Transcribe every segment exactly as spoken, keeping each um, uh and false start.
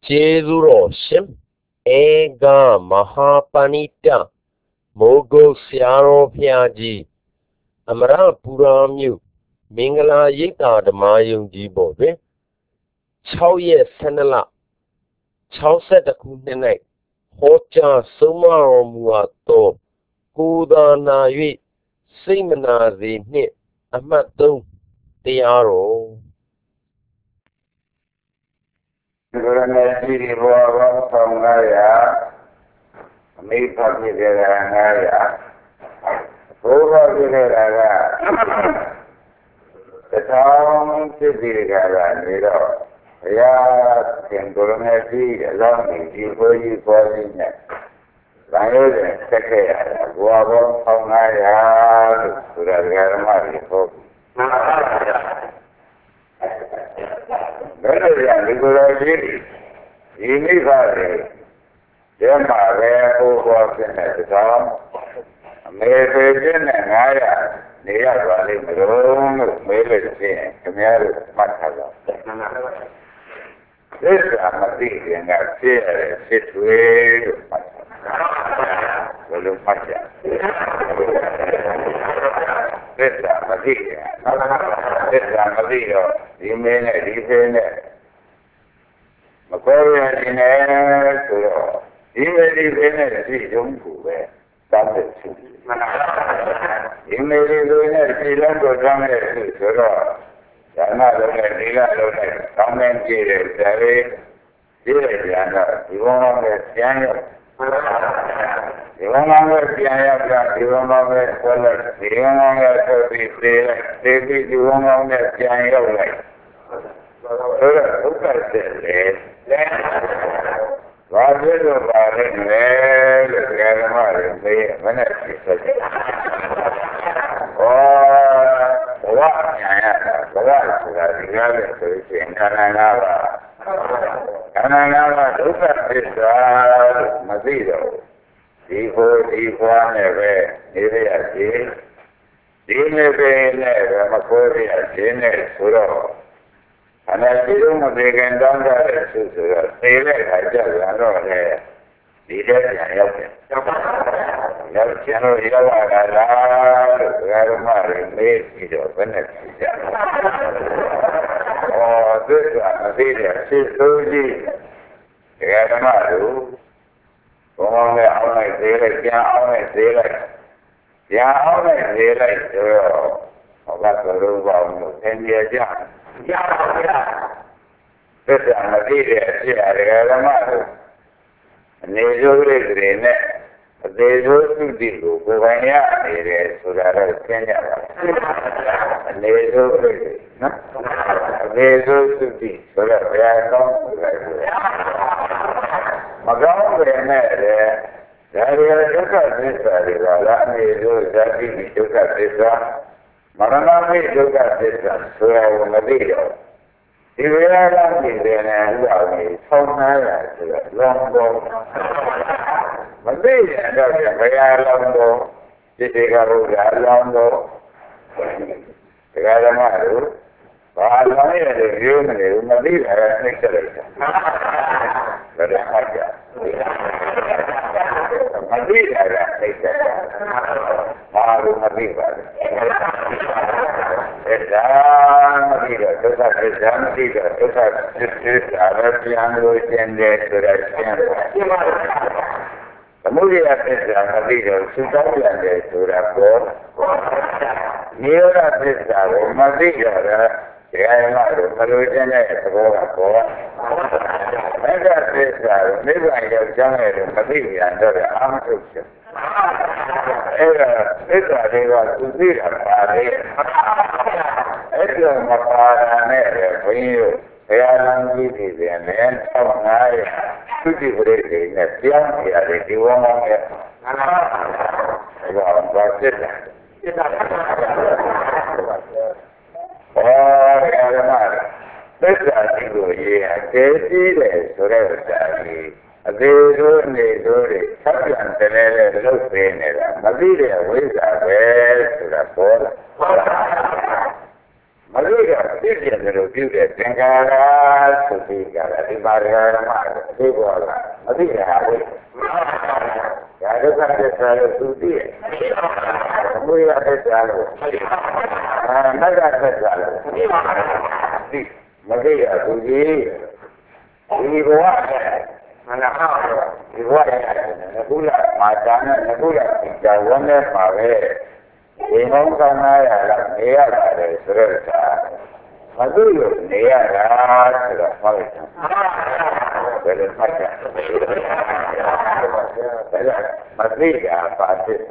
ကျေးဇူးတော်ရှင်ဧကမဟာပဏိတမိုးကုတ်ဆရာတော်ဘုရားကြီးအမရပူရာမြို့မင်္ဂလာရိပ်သာဓမ္မယုံကြီးပေါ်တွင်၆ရက်၁၂လ၆၁ခုနှစ်၌ဟောကြားဆုံးမတော်မူအပ်သောကိုယ်သာနာ၍စိတ်မနာစေနှင့်အမှတ်သုံးတရားတော်ဒီလိုနဲ့ဒီဒီဘောဘောဆောင်လာရအမိဖတ်ပြတဲ့ကငါရဘိုးဘပြတဲ့ကတထောင်ဖြစ်ပြီးကြတာနေတော့ဘုရားရှင်ကိုရမေကြီးအလောင်းကြီးဒီဘိုးကြီးပေါ်ရင်းနဲ့ဗာရုပ်နဲ့ဆက်ခဲ့ရတာဘောဘောဆောင်လာရလို့ဆိုတာဓမ္မတွေဟောဘယ်လိုရဒီကိုယ်တော်ကြီးဒီမိဘတွေကျမပဲဟိုဘောဖြစ်နေတော့အမေပေပြင်းနဲ့ငါရနေရပါလိမ့်မလို့မေးလို့ရှိရင်ခင်ဗျားတို့မှတ်ထားပါသစ္စာမသိရင်ကဖြစ်ရတယ်ဖြစ်ထွေးလို့မှတ်ထားဘယ်လိုမှတ်ကြသစ္စာမသိရင်သစ္စာမသိတော့ဒီမင်းနဲ့ဒီဖေးနဲ့မကောရရင်လည်းဆိုတော့ဒီမင်းဒီဖေးနဲ့ဒီရုံးကိုပဲတောင်းတယ်ဆိုဒီမင်းဒီလိုနဲ့ဒီလုံးကိုတောင်းတယ်ဆိုတော့ဒါနလုံးနဲ့ဒီကလုံးနဲ့တောင်းနေကြည့်တယ်ဒါပေဒီလိုကြံတော့ဒီဘုံကပြန်ရောက်ဒီဘုံကပြန်ရောက်ကြဒီဘုံကဆက်လက်ဒီဘုံကဆက်ပြီးသေးလိုက်သေပြီးဒီဘုံကပြန်ရောက်လိုက်ဆိုတော့ဒုက္ခဆက်လေဘာဖြစ်လို့ပါလဲလို့ဓမ္မတွေမေးမနဲ့ဖြစ်ဆက်တယ်ဩဘဝညာရဘဝဆိုတာဒီကားလို့ဆိုရင်ခန္ဓာ၅ပါးခန္ဓာ၅ပါးဒုက္ခသစ္စာမသိတော့ဒီဟိုဒီခွာနဲ့ပဲနေရရစီဒီနေပဲနဲ့ပဲမခိုးရခြင်းနဲ့ဆိုတော့အနာတိလုံးမသေးခင်တောင်းကြတဲ့သူဆိုတော့သိတဲ့အခါကျတော့လေဒီတဲ့ပြန်ရောက်တယ်ရောက်ကျန်လို့ရောက်လာတာလားလို့ဓမ္မတွေမေးပြီးတော့ဘယ်နဲ့ဖြစ်ကြဩသစ္စာမသိတဲ့ဖြစ်စိုးကြီးဓမ္မတို့ဘုံအောင်နဲ့အောင်းလိုက်သေးလိုက်ပြန်အောင်းလိုက်သေးလိုက်ပြန်အောင်းလိုက်သေးလိုက်ဆိုတော့ဟောကတော်ဘာလို့သင်ရကြရပါဗျာသစ္စာမသိတဲ့အဖြစ်အရဓမ္မတို့အနေဆိုးလေးတွေနဲ့အသေးဆိုးသုတိကိုကိုယ်ပိုင်ရနေတယ်ဆိုတာတော့သိကြပါအနေဆိုးလေးတွေနော်အသေးဆိုးသုတိဆိုတော့ဘုရားကောင်းလိုက်တယ်မကောင်းတယ်နဲ့လေဒါရီဒုက္ခသစ္စာတွေကလည်းအနေဆိုးဇာတိဒုက္ခသစ္စာမရဏမိဒုက္ခသစ္စာဆိုတာကိုမသိတော့ဒီဝေဒနာကြီးတဲ့နဲ့ဥပ္ပါဒ်ကိုဆောင်းနာရဆိုတော့လောင်းတော့မသိရင်တော့ဘယ်ဟာလောင်းတော့ဒီတေကဘုရားလောင်းတော့တရားဓမ္မတို့ဘာလောင်းရတဲ့ရိုးမနေဘူးမသိတာကနှိမ့်ဆက်လိုက်တာဘယ်လိုမှကြမသိတာကနှိမ့်ဆက်တာဘာလို့မသိပါလဲအဲဒါမသိတော့ဒုက္ခသစ္စာမသိတော့ဒုက္ခသစ္စာရပြန်လို့ကျင်တယ်ဆိုတာရှင်းပါသမုဒိယသစ္စာမသိတော့သုတောင်းပြန်တယ်ဆိုတာပေါ်နိရောဓသစ္စာကိုမသိတော့တရားမှတော့မလို့ကျင်တဲ့သဘောကပေါ်မဂ္ဂသစ္စာကိုနိဗ္ဗာန်ရောက်ကျမ်းရဲ့မသိပြန်တော့အာမထုတ်ချက်အဲ့ဒါသစ္စာတွေကသူသိတာပါလေအဲ့ဒါမပါတာနဲ့ဘုန်းကြီးတို့ဘုရားလမ်းကြီးတွေပြန်နဲ့ဆောင်းငါးရသုတိပရိသေနဲ့ပြောင်းနေရတယ်ဒီဝမ်းကောင်းရဲ့အဲ့ဒါဘာဖြစ်လဲဖြစ်တာပါဩဓမ္မသစ္စာရှိကိုရေးအကျဉ်းကြီးတယ်ဆိုတဲ့ဥစ္စာကြီးအသေးဆိုးနေဆိုးတွေဆက်ပြန်တယ်လေလုတ်ပေးနေတာမသိတဲ့ဝိဇ္ဇာပဲဆိုတာပေါ်လာမလို့ရပြည့်ပြည့်လို့ပြုတဲ့သင်္ကာရသုတိကလည်းဒီပါရဂမအသိဘောကအသိဟာဝိဒါဒုက္ခသစ္စာလို့သူသိရဲ့အမှုရသစ္စာလို့အာမဂ္ဂသစ္စာလို့သိမသိရသူကြီးဒီဘဝနဲ့မနာဒီဘဝနဲ့ကုလမာတာနဲ့ကုလကြာဝန်းနဲ့ပါပဲဒီမောကနာရလာနေရတာလေဆိုတော့မသိလို့နေရတာဆိုတော့ဟောလိုက်တာဘယ်လိုမှတ်ကြလဲမသိတာပါစစ်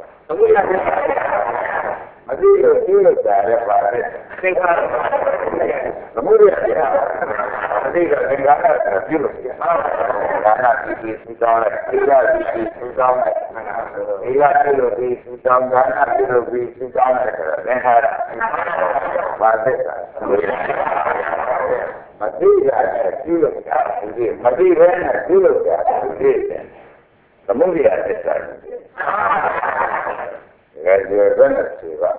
မသိလို့ပြုလို့တာလည်းပါစစ်သင်္ခါရသမုဒယတရားမသိတော့သင်္ခါရပြုလို့ဒါနပြုပြီးစူတောင်းလိုက်သီလပြုပြီးစူတောင်းလိုက်သီလပြုလို့ပြီးစူတောင်းဒါနပြုလို့ပြီးစူတောင်းလိုက်ဆိုတော့သင်္ခါရပါစစ်တာမသိတာနဲ့ပြုလို့တာဒီမသိဘဲနဲ့ပြုလို့တာဒီသမုဒယသစ္စာဒါကြောင့်ဘယ်နဲ့ဆိုပါ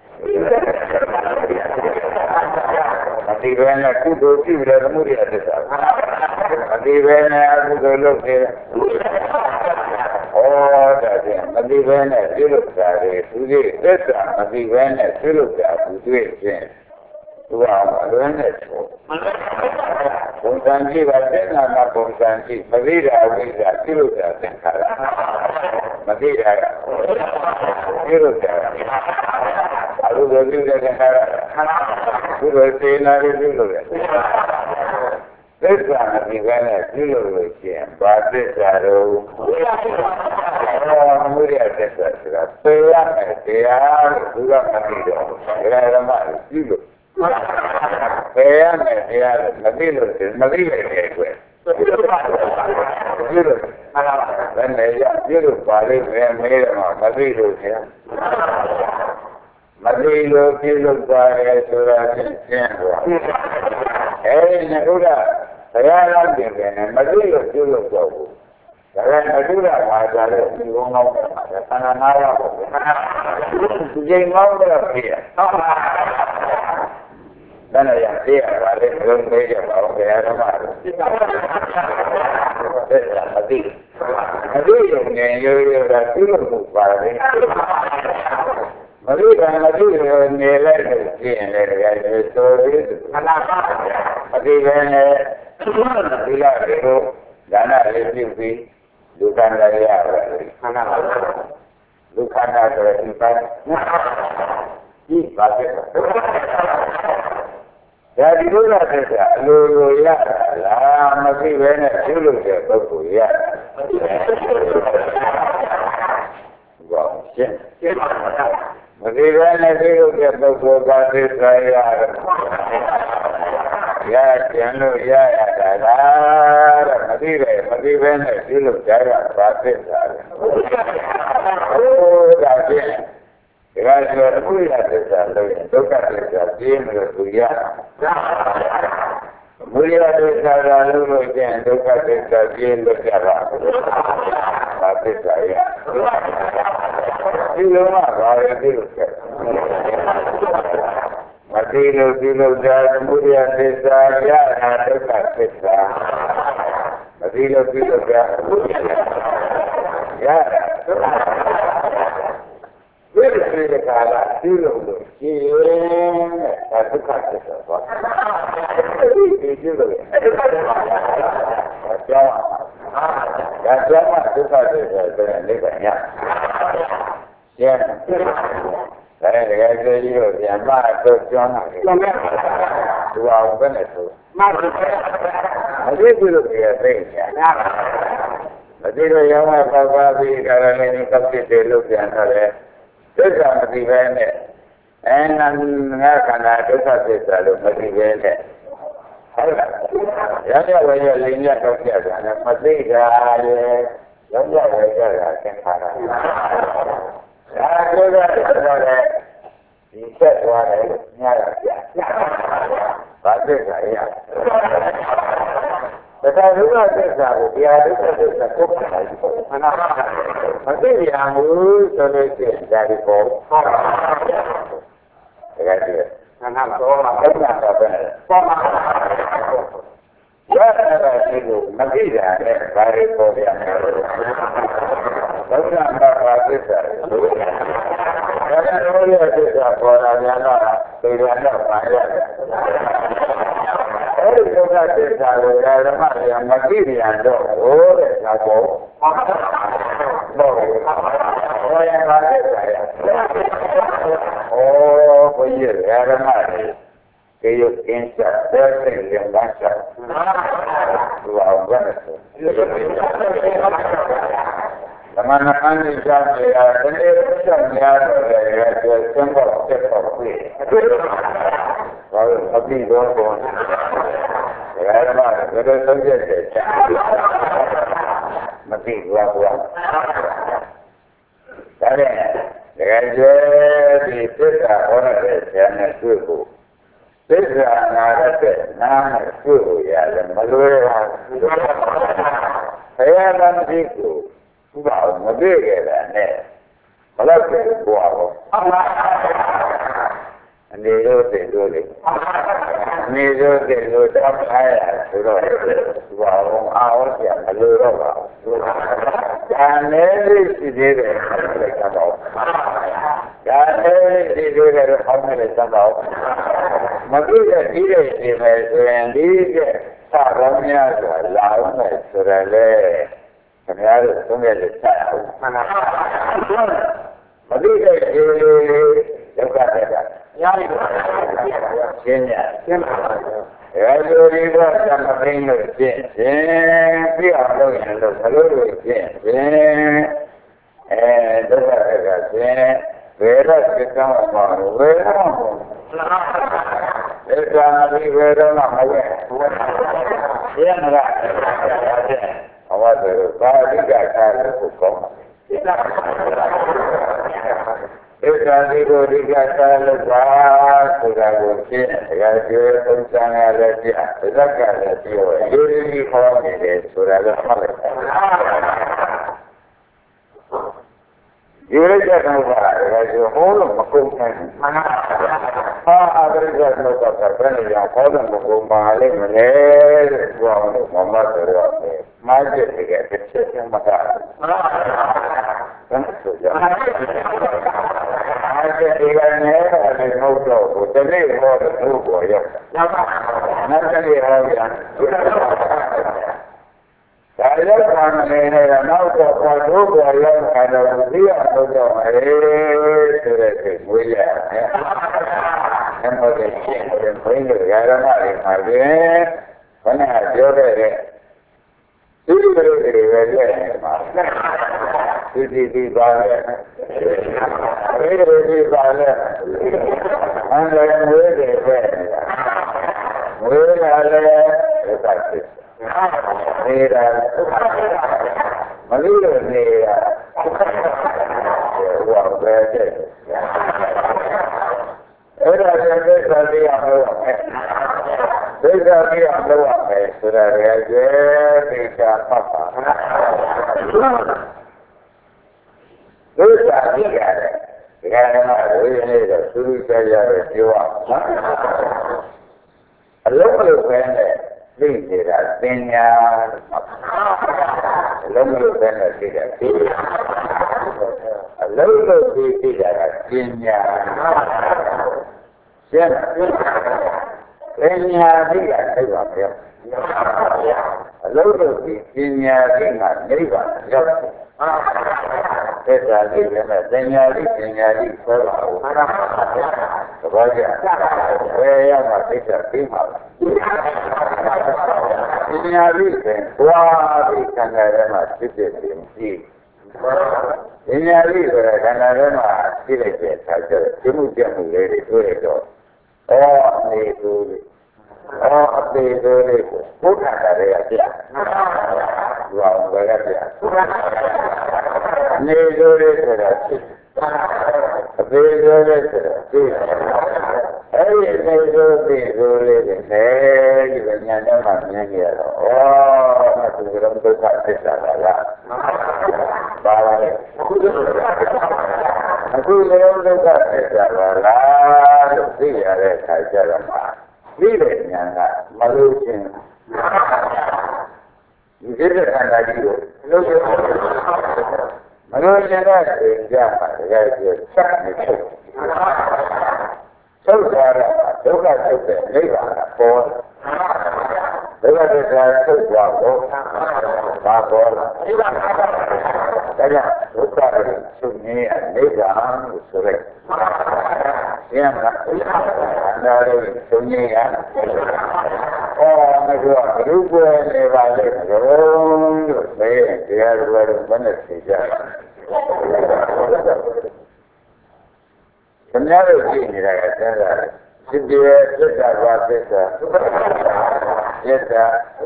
မသိဘဲနဲ့ကုသိုလ်ပြုတယ်သမုဒယသစ္စာမသိဘဲနဲ့အကုသိုလ်လုပ်တယ်ဩဒါကြောင့်မသိဘဲနဲ့ပြုလုပ်တာလေသူကြီးသစ္စာမသိဘဲနဲ့ပြုလုပ်တာသူတွေ့ခြင်းသူကအလွန်နဲ့ဆိုဘုံစံကြည့်ပါတဲ့နာမဘုံစံကြည့်မသိတာဝိဇ္ဇာပြုလုပ်တာသင်္ခါရမသိတာကပြုလုပ်တာအလိုလိုပြုတဲ့သင်္ခါရသူတို့စေနာတွေပြုလုပ်တယ်သစ္စာမသိဘဲနဲ့ပြုလုပ်လို့ရှိရင်ဘာသစ္စာတော့အမှုရသစ္စာဆိုတာပေရမယ်တရားသူကမသိတော့ဒကာဓမ္မပြုလို့ဘယ်ရမယ်တရားမသိလို့မသိပဲတဲ့ကွယ်ပြုလို့ပြုလို့ဟာလားဘယ်နဲ့ရပြုလို့ပါလိမ့်မယ်မေးတယ်မှာမသိလို့ခင်မသိလို့ပြုလို့ပါရဲဆိုတာရှင်းသွားအဲဒီနုဒ္ဒဘုရားတော်ပြင်တယ်မသိလို့ပြုလို့တော့ဘူးဒါကနုဒ္ဒမှာကြတဲ့ဒီဘုံကောင်းတယ်ခန္ဓာနာရပါဘူးဒီချိန်ကောင်းတော့ပြည့်ဟုတ်ပါဒါနဲ့ရသေးရပါလေဘယ်လိုမေးကြပါဦးဘုရားဓမ္မတို့သက်သာမသိမသိရင်ငြိမ်ရိုးရိုးတာပြုလို့မပါလေမသိတာမသိရင်နေလိုက်လို့ပြင်းလေတကယ်လို့ဆိုပြီးခဏမသိဘဲနဲ့ဒီလားဒီလိုဒါနလေးပြုပြီးလူခန္ဓာရပါလေခဏလူခန္ဓာဆိုတဲ့ဒီပိုင်းဒီပါပဲဒါဒီလိုလားတဲ့ကအလိုလိုရလားမသိပဲနဲ့ပြုလုပ်တဲ့ပုဂ္ဂိုလ်ရဘာရှင်းရှင်းမသိပဲနဲ့ပြုလုပ်တဲ့ပုဂ္ဂိုလ်ကသစ္စာရတယ်ရကျန်လို့ရရတာလားတဲ့မသိပဲမသိပဲနဲ့ပြုလုပ်ကြရပါသစ္စာလေဟိုဒါဖြင့်ဒါဆိုအမှုရသစ္စာလို့ဒုက္ခသစ္စာပြင်းလို့သူရအမှုရသစ္စာလို့လို့ကျင်ဒုက္ခသစ္စာပြင်းလို့ကြတာဘာသစ္စာရဒီလိုမှဘာရသိလို့ကျမသိလို့ဒီလိုသာအမှုရသစ္စာရတာဒုက္ခသစ္စာမသိလို့ဒီလိုသာရတာဝိပဿနာကာလပြုလို့လို့ရှိရင်ဒါဒုက္ခသစ္စာပါဒီပြုလို့ဒါကြောင့်ဒါကြောင့်ဒုက္ခသစ္စာဆိုတဲ့နိဗ္ဗာန်ရရှင်းဒါနဲ့တကယ်ကြီးလို့ပြန်မတော့ကျွမ်းတာလေသူအောင်ပဲနဲ့ဆိုမသိဘူးလို့ပြောသိညာမသိတော့ရောင်းပါပါပြီးဒါလည်းကပ်ဖြစ်တယ်လို့ပြန်တော့လေသစ္စာမသိပဲနဲ့အဲနာငါခန္ဓာဒုက္ခသစ္စာလို့မသိပဲနဲ့ဟုတ်လားရရဝရလင်းရတော့ပြတာနဲ့မသိတာလေရရဝရတာသင်္ခါရဒါကိုတော့တယ်ဒီဆက်သွားတယ်ညရပြဘာသစ္စာရဒါကဒုက္ခသစ္စာကိုတရားဒုက္ခသစ္စာကိုပတ်လိုက်ပေါ့ခဏမသိရဘူးဆိုလို့ရှိရင်ဒါဒီပေါ်ဟုတ်တကယ်တည်းနာတော့မှာပုံမှန်တော့ပဲပေါ်မှာရတဲ့ဒီလိုမကြည့်တာနဲ့ဘာလို့ပေါ်ရမလဲဘုရားမှာပါသစ္စာဒါကလည်းရသစ္စာပေါ်လာကြတော့ဒီလိုတော့ပါရတယ်အဲဒီဒုက္ခသစ္စာကိုဓမ္မတွေမကြည့်ရတော့ဟိုတဲ့ဒါပေါ်တော့ဘောရပါသစ္စာရဩဘုရားဓမ္မတွေque ellos piensan verse y le enganchan. La mano mano y ya me ha tenido mucha mierda de que tengo que por aquí. Aquí dos con hermano, pero eso es de Mati gua gua. Sabe, de que de esta hora que se han hechoသစ္စာနာရတဲ့နာနဲ့တွေ့လို့ရတယ်မလွယ်ပါဘူးဘုရားကမရှိဘူးသူကမတွေ့ကြတာနဲ့ဘယ်တော့ပြန်ပွားတော့အနေလို့တည်လို့လေအနေလို့တည်လို့တောင်းထားရဆိုတော့သူကအာဝတ်ရမလွယ်တော့ပါဘူးဒါနဲ့ရှိသေးတယ်လည်းကတော့ဒါနဲ့ရှိသေးတယ်ဟောင်းနေတယ်တော့မကြည့်တဲ့ဒီတဲ့ဒီမဲ့ဆိုရင်ဒီကသာရောများဆိုတာလာအောင်မယ်ဆိုရလေခင်ဗျားတို့သုံးရတဲ့ဆက်အောင်မှန်ပါမကြည့်တဲ့ဒီဒုက္ခတဲ့ကညာရီရှင်းရရှင်းပါအဲဒီလိုဒီကသမသိန်းလို့ရှင်းရှင်းပြအောင်လုပ်ရင်လို့ဘလို့လို့ရှင်းရှင်းအဲဒုက္ခတဲ့ကရှင်းဘယ်တော့စိတ်ကောင်းမှာဝေဒနာဧကနာတိဝေဒနာမဟုတ်ဘူး။ရှင်းမလား။အဝတ်ဆိုပါဠိကထားလို့ကောင်းတယ်။ဧကတိကိုဒီကထားလို့ပါဆိုတာကိုရှင်း။ဒါကြွယ်ပုံစံရလည်းပြ။သက်ကလည်းပြောရိုးရိုးကြီးခေါ်နေတယ်ဆိုတာလည်းမှတ်လိုက်ပါဒီလိုကြတော့ပါဒါဆိုဟောလို့မကုန်နိုင်ဘူးမှန်ပါဟာအဲ့ဒါကတော့တော့ဘယ်နေရာဟောလို့မကုန်ပါလိမ့်မလဲတဲ့ဘုရားတို့မမတော်တော့မာကျက်တွေကတစ်ချက်မှမတာမှန်ပါဘယ်ဆိုကြမာကျက်တွေကလည်းအဲ့ဒါတော့ဘူးတနေ့ဟောတဲ့ဘုရားရောက်မှန်ပါနောက်တစ်နေ့ဟောပြန်ဒါရောက်ပါမယ်နဲ့နောက်တော့ဘာလို့ဘာရောက်ခါတော့ဒီရတော့တော့အေးဆိုတဲ့ကိဝေးရတယ်။အဲ့တော့ဒီရှင်းတဲ့ဘိန်းတွေရရမတွေမှာပြင်ဘယ်နဲ့ပြောတဲ့ဒီလိုတွေပဲကြည့်နေမှာဒီဒီဒီပါလေဒီဒီဒီပါလေအန္တရာယ်ဝေးတယ်ပဲဝေးလာလေဒါသိနေတာမလို့နေတာဟောပဲတဲ့အဲ့ဒါလည်းသိသာပြီးအောင်လို့သိသာပြီးအောင်လို့ပဲဆိုတာရဲ့သိတာပတ်ပါသိသာပြီးရတယ်ဒီကနေ့မှဝိညာဉ်တော့သူသူကြရရပြောအောင်အလုံးလို့ပဲနဲ့သိနေတာပညာအလုံးလို့ပဲနဲ့သိတာသိအလုံးလို့သိသိတာကပညာရှင်းပညာသိတာသိပါပြောအလုံးလို့သိပညာသိတာနိဗ္ဗာန်ရောက်သစ္စာသိတယ်နဲ့ပညာသိပညာသိဆိုပါဦးသဘောကျဘယ်ရမှာသိတာပြီးမှာပညာသိတယ်ဘွားပြီးခန္ဓာထဲမှာဖြစ်ဖြစ်ပြီးမရှိပညာသိဆိုတဲ့ခန္ဓာထဲမှာဖြစ်လိုက်တဲ့အခါကျတော့သိမှုပြမှုလေးတွေတွေ့ရတော့အော်အနေသူအော်အသေးသေးလေးကိုဘုရားကလေးကပြဘုရားကလည်းပြနေစိုးလေးဆိုတာဖြစ်အသေးသေးလေးဆိုတာဖြစ်အဲ့ဒီနေစိုးသေးစိုးလေးတွေနဲ့ဒီဉာဏ်နဲ့မှမြင်ကြရတော့ဩမသူကဒုက္ခသစ္စာကလားပါပါလေမခုလုံးဒုက္ခဖြစ်တာပါလားလို့သိရတဲ့အခါကျတော့မှသိတဲ့ဉာဏ်ကမလို့ခြင်းဒီစိတ်ခန္ဓာကြီးကိုလို့ရမလို့ခြင်းတဲ့သင်ကြမှာတကယ်ကျချက်နေချုပ်ချုပ်သွားတာဒုက္ခချုပ်တဲ့နိဗ္ဗာန်ကပေါ်ဒုက္ခသစ္စာချုပ်သွားတော့ဘာပေါ်လဲဒါကြောင့်ဒုက္ခရဲ့ချုပ်ငြိမ်းနိဗ္ဗာန်ကိုဆိုရဲရှင်းလားအနာရဲ့ချုပ်ငြိမ်းရအော်မပြောဘုရားနေပါလေဘုရားလို့ဆိုရင်တရားတော်ဘယ်နဲ့သိကြလဲခင်ဗျားတို့ကြည့်နေတာကသင်္သာစိတ္တရဲ့သစ္စာဘာသစ္စာသစ္စာ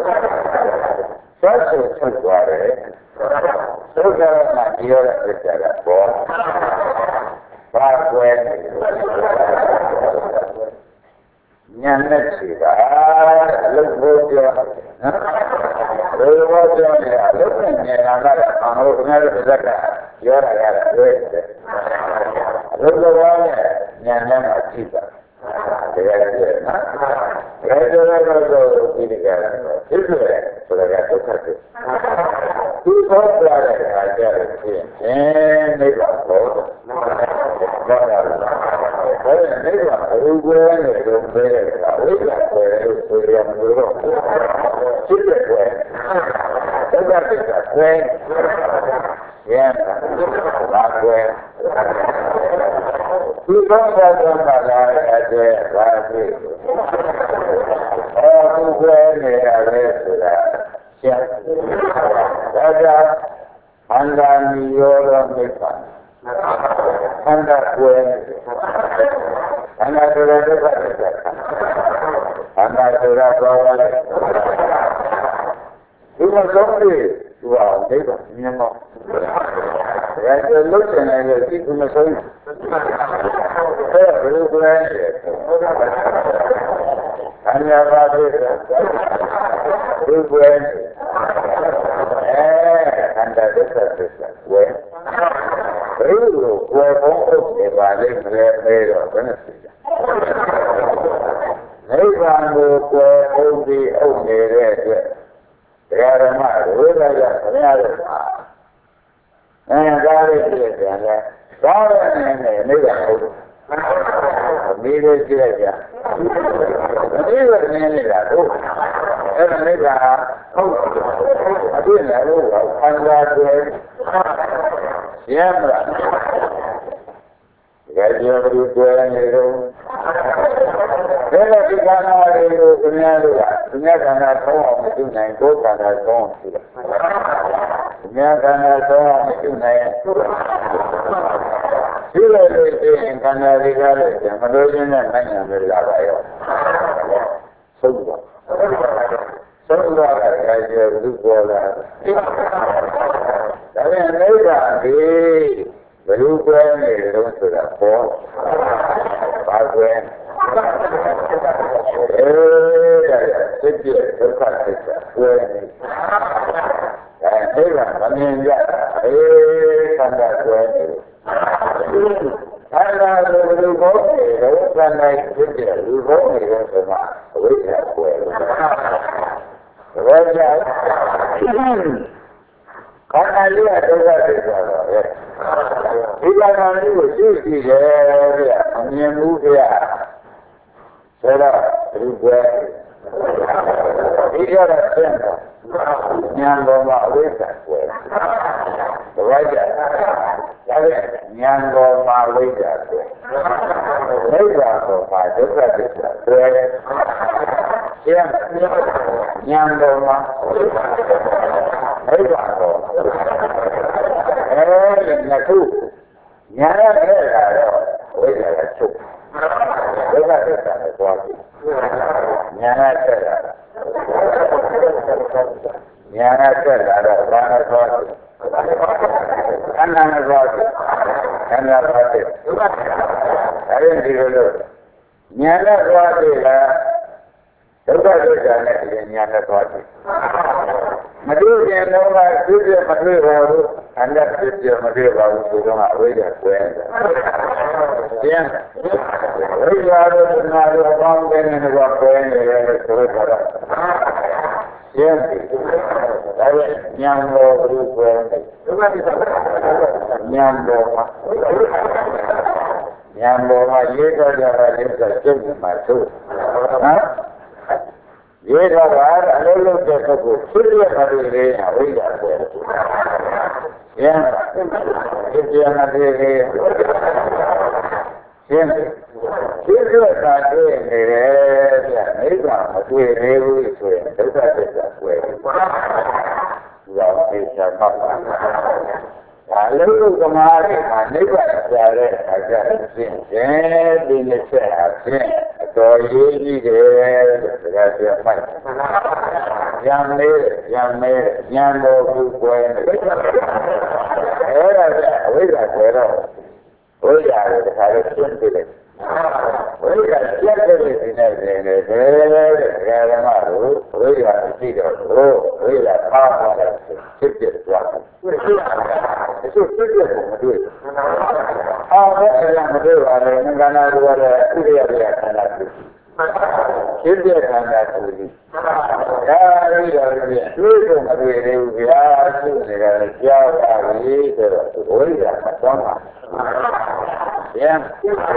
ဆက်ဆိုထွက်သွားတယ်သုခရဏပြောတဲ့သစ္စာကပေါ်ဘာကွယ်နေဉာဏ်နဲ့ရှိတာလုံးဖို့ပြောနော်ဘယ်လိုပြောလဲလုံးနဲ့ဉာဏ်ကတော့အမှန်ကိုခင်ဗျားတို့သက်ကပြောတာရတာတွေ့တယ်အလုံးစုံနဲ့ဉာဏ်နဲ့မှကြည့်တာတရားကျနော်ဘယ်လိုလဲတော့ဒီကနေ့ဖြစ်တယ်ဆိုတာကဒုက္ခဖြစ်သူသောပြတဲ့အခါကျတော့ဖြစ်ရင်နိဗ္ဗာန်ကိုဘောတာလားဘယ်နိဗ္ဗာန်ဘုရားနဲ့တော့ပဲဝိဇ္ဇာကိုလို့ဆိုရမှာလို့ဖြစ်တဲ့ကွယ်ဒုက္ခဖြစ်တာကွယ်ရန်တာကွယ်ဒီဘောဓသမ္မာလာတဲ့ဘာဖြစ်အော်သူကွယ်နေရတယ်ဆိုတာရှင်းဒါကြောင့်အန္တမီယောရမိစ္ဆာခန္ဓာကိုယ်ခန္ဓာဆိုတဲ့ဒုက္ခတွေခန္ဓာဆိုတာဘာဝလဲဒီမှာဆုံးပြီးသူအောင်ဒိဋ္ဌိမြင်တော့ဒါကလုံးချင်တယ်လို့ဒီကုမဆုံးအဲ့ဘယ်လိုလဲခန္ဓာဘာဖြစ်လဲဒီကွယ်အဲခန္ဓာဒုက္ခသစ္စာဝယ်ဘယ်လိုကိုယ်ဘုံဥပ္ပေပါလိမ့်မယ်လဲတော့ဘယ်နဲ့သိကြနိဗ္ဗာန်ကိုကိုယ်ဥပ္ပေဥပ္နေတဲ့အတွက်တရားဓမ္မဝိဒယခရရမှာအဲဒါလေးပြည့်တယ်လေဒါလည်းနဲ့နိဗ္ဗာန်ဟုတ်အမေးလေးကြည့်လိုက်ကြအမေးကနင်းနေတာဟုတ်အဲ့ဒါနိဗ္ဗာန်ဟုတ်အပြည့်နဲ့လို့ခန္ဓာကိုယ်ရမ်းမလားကြည့်ရဘူးကိုယ်နေတော့ဒါလည်းဒီကံနာတွေကိုသူများတို့ကသူများကံနာသုံးအောင်မပြုနိုင်ကိုယ်ကံနာသုံးအောင်ပြုတယ်သူများကံနာသုံးအောင်မပြုနိုင်ရှိလို့ရှိရင်ကံနာတွေကလည်းမလို့ခြင်းနဲ့နိုင်ရမယ်လာပါရောဆုံးတော့ဆုံးတော့လည်းကြည့်ရဘူးပေါ်လာဒါနဲ့နိဗ္ဗာန်ဒီဘယ်လိုကွယ်နေလို့ဆိုတာပေါ်ပါကွယ်အဲစိတ်ပြည့်ဒုက္ခသစ္စာကွယ်နေအဲနိဗ္ဗာန်မမြင်ကြအေးခန္ဓာကွယ်နေခန္ဓာလိုလူဘုံနေတော့ခန္ဓာစိတ်ပြည့်လူဘုံနေတော့ဆိုမှအဝိဇ္ဇာကွယ်လို့ဒါကြောင့်ခန္ဓာလေးကဒုက္ခသစ္စာတော့ရဲ့ဒီခန္ဓာလေးကိုသိကြည့်တယ်ဗျအမြင်မှုဗျဆိုတော့ဒီကွယ်ဒီရတဲ့ဆင်းတော့ဉာဏ်တော်မှာအဝိဇ္ဇာကွယ်တပည့်ကြဒါနဲ့ဉာဏ်တော်မှာအဝိဇ္ဇာကွယ်နိဗ္ဗာန်တော်မှာဒုက္ခသစ္စာကွယ်ရှင်းဉာဏ်တော်မှာနိဗ္ဗာန်တော်အဲဒီနှစ်ခုဉာဏ်နဲ့လာတော့ဝိဇ္ဇာကချုပ်ဒုက္ခသစ္စာနဲ့သွားပြီဉာဏ်နဲ့ဆက်လာဉာဏ်နဲ့ဆက်လာတော့ဘာနဲ့သွားပြီခန္ဓာနဲ့သွားပြီခန္ဓာသွားပြီအဲဒီလိုလို့ဉာဏ်နဲ့သွားပြီလားဒုက္ခသစ္စာနဲ့ဉာဏ်နဲ့သွားပြီမတွေ့ရင်တော့သူ့ပြမတွေ့ပါဘူး And that is your material who don't have way to play. Yeah. We are not a fountain in the rock playing the yes. That is Nyambo group. Nyambo. Nyambo, my year, is a children, my two. Huh? Yes, I look at the good. We got there. Yeah. If you are not here, yes. If you are not here, maybe I'm doing everything. Look at it that way. Well, it's a mother. I look at my neighbor, I got seen. Yeah, in the chair. So you need it. Young lady, young lady, young old boy. We got it. We got it. I got it. We got it. We got it. We got power. It's just one. It's a good do it. How am I doing? I'm going to do it. If they can actually, yeah, we are really good. We are doing it. Yeah,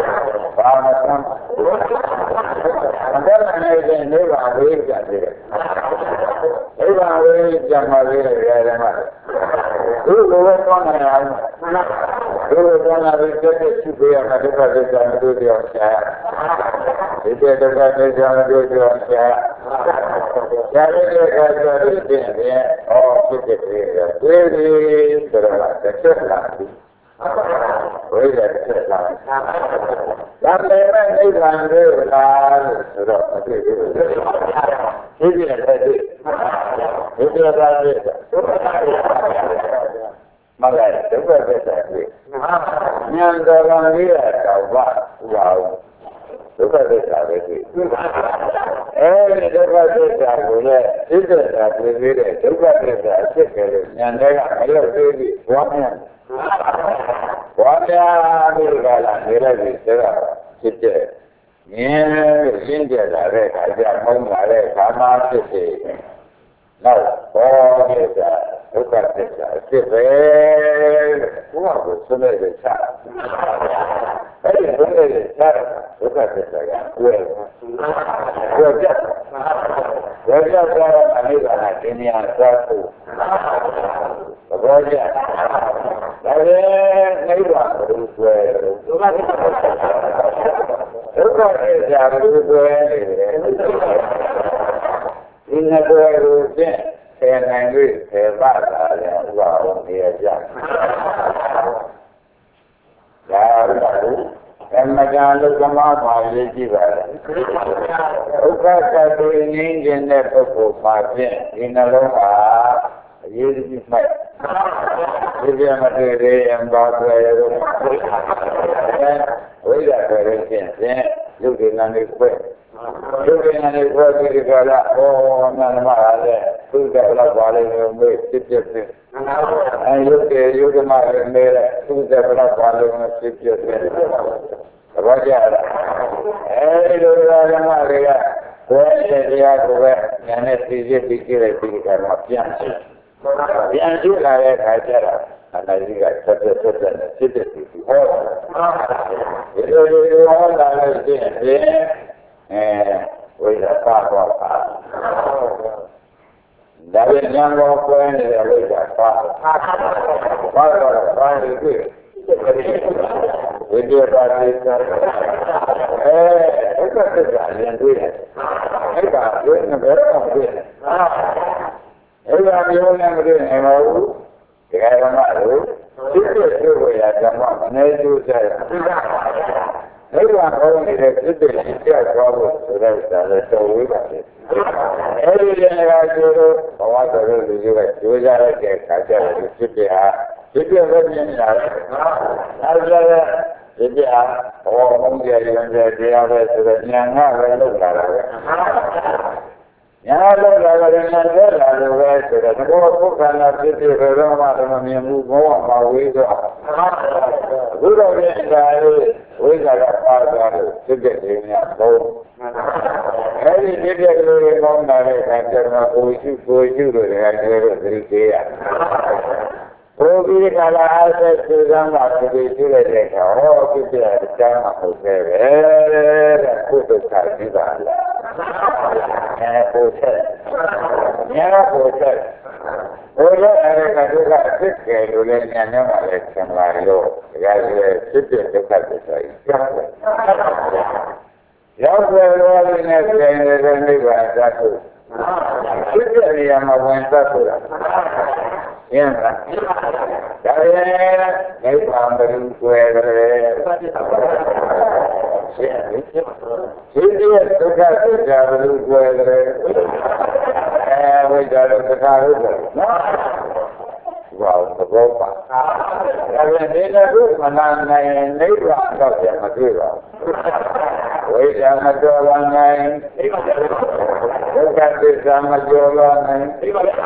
and then I never wait at it. Never wait at my way. You go on and on. You go on and get it to be a medical and do your share. If you do that, you don't do your share. Carry it there, or put it here. Really, the children. We got it. That may be one day, but if you are ready, if you are ready, Mother, the weather is that way. Nyandalan here, wow. Look at this already. Hey, look at this already. This is that we did it. Look at this already. Nyandalan, I love baby. One One year, sit there. Yeah, India, I got home, I come out to say. Now, all is that. Look at this. Sit there. What was so many child? Hey, look at this. Look at this again. Well, well, just. Well, just, I need an opinion on that too. Well, yeah. That is, maybe I'm going to swear. Look at this. I'm going to swear. In the world, and angry, and bad, and well, here, Jack. And my God, look at my lady. Look at the engine that took my pen in a long you is my. If you are not ready and God, we got everything. You can understand. Looking at it, what we got up, oh, man, my two got up while they were made, sit there. And you say, you can have made it, two got up while they were sit there. What you have? Hey, look at them, I got, where they are to wear, and it's easy to kill a big kind of fiancé. Fiancé, I got up. And I think I said that the city is all. It is all that I did there. And we have talked about that. That is young old friend that we got father. Father, father, good. We do about this. Hey, look at this guy, and do it. Hey, God, you're in the better of it. Hey, God, you're in the better of it. I don't know. This is the way I come up. And they do that. Everyone only has to do it. It's got problems with everything. So we got it. Everything I do, I want to really do it. Do that again. I tell you, sit there. Sit there with me now. I said, sit there. Oh, I'm going to get you in there. They are there to the young man. I look at it. ညာလို့လာတယ်ညာလည်းလာလို့ပဲဆိုတော့ဒီဘောပုဂ္ဂနာဖြစ်ဖြစ်ဘယ်တော့မှမမြင်ဘူးဘောကမဝေးဆိုအခုတော့ဒီဒါလေးဝိဇ္ဇာကပါသွားလို့ဖြစ်တဲ့နေများဘုံအဲဒီဖြစ်တဲ့ကလေးတွေကောင်းတာတဲ့အခါကျတော့ကိုရှိကိုရှိလို့တကယ်တော့သတိပေးရဘုရားဒီကလာအားဆက်သူကမှသူတွေရှိတဲ့အခါဟောဖြစ်တဲ့အကြောင်းမှဟုတ်ခဲ့ပဲတဲ့ကုသစာကြည့်ပါလားအဲကိုချက်ညာကိုချက်ဘုရားအဲ့ဒါကဒုက္ခဖြစ်တယ်လို့လည်းညာညမှာလည်းသင်လာလို့ဒါကြည့်ဖြစ်တဲ့ဒုက္ခသစ္စာကြီးကြောက်တယ်ရောက်တယ်လို့လည်းနဲ့ပြန်နေတဲ့နိဗ္ဗာန်သတ်ဖို့ဖြစ်တဲ့နေရာမှာဝင်သတ်ဖို့လားရင်းလားဒါရဲ့နိဗ္ဗာန်ဘယ်လိုဆွဲတယ်ရှင်းပြီရှင်းတဲ့ဒုက္ခသစ္စာဘယ်လိုဆွဲတယ်အဲဝိဇ္ဇာတော့သက္ကာဟုတ်တယ်နော်ဘာလို့သဘောပါဒါပြန်ဒီလိုကမနာနိုင်နိဗ္ဗာန်တော့ပြန်မတွေ့ပါဘူးဝိဇ္ဇာမတော်ပါနိုင်ဒုက္ခသစ္စာမကျော်ပါနိုင်ရှင်းလား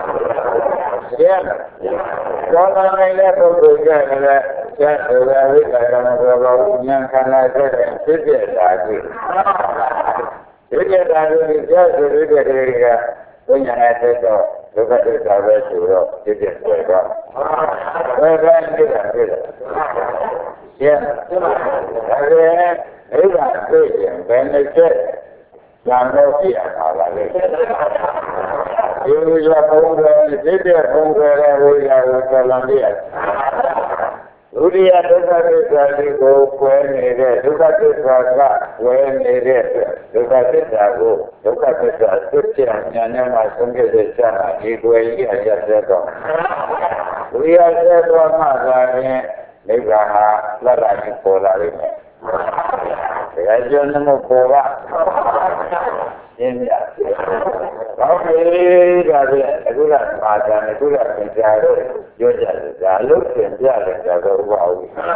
ကျော်လာနိုင်တဲ့ပုဂ္ဂိုလ်ကလည်းကျက်ဆိုရဝိဇ္ဇာကမတော်ပါဘူးဉာဏ်ခန္ဓာတဲ့ဖြစ်ပြတာကြီးဖြစ်ပြတာကြီးကျက်ဆိုရတဲ့ကလေးကဝိညာဉ်နဲ့တက်တော့ဒုက္ခသစ္စာပဲဆိုတော့ဖြစ်ဖြစ်ဆွဲတော့ဘယ်ကနေတာဖြစ်တယ်ရှင်းဒါပေမဲ့အိဗာသိရင်ဘယ်နဲ့ချက်ဉာဏ်တော့ပြရတာပါလေဒီလိုရပုံတယ်ဖြစ်တဲ့ပုံတယ်ဝိညာဉ်ကိုသလန်ပြရဒုတိယဒုက္ခသစ္စာကိုကွဲနေတဲ့ဒုက္ခသစ္စာကကွဲနေတဲ့ဒုက္ခသစ္စာကိုဒုက္ခသစ္စာသိချင်ဉာဏ်နဲ့မှဆုံးဖြတ်တဲ့ချာဒီကွယ်ကြီးအရသက်တော့ဒုတိယသက်တော့မှသာရင်နိဗ္ဗာန်ဟာလက်လာပြီးပေါ်လာလိမ့်မယ်။ဒါကြောင့်နမို့ပေါ်ပါရှင်းပြ။ဘာဖြစ်ဒါလဲအခုကပါဒံအခုကသင်ကြားတော့ပြောကြတယ်ဒါလို့သင်ပြတယ်ကြတော့ဘာဘူး။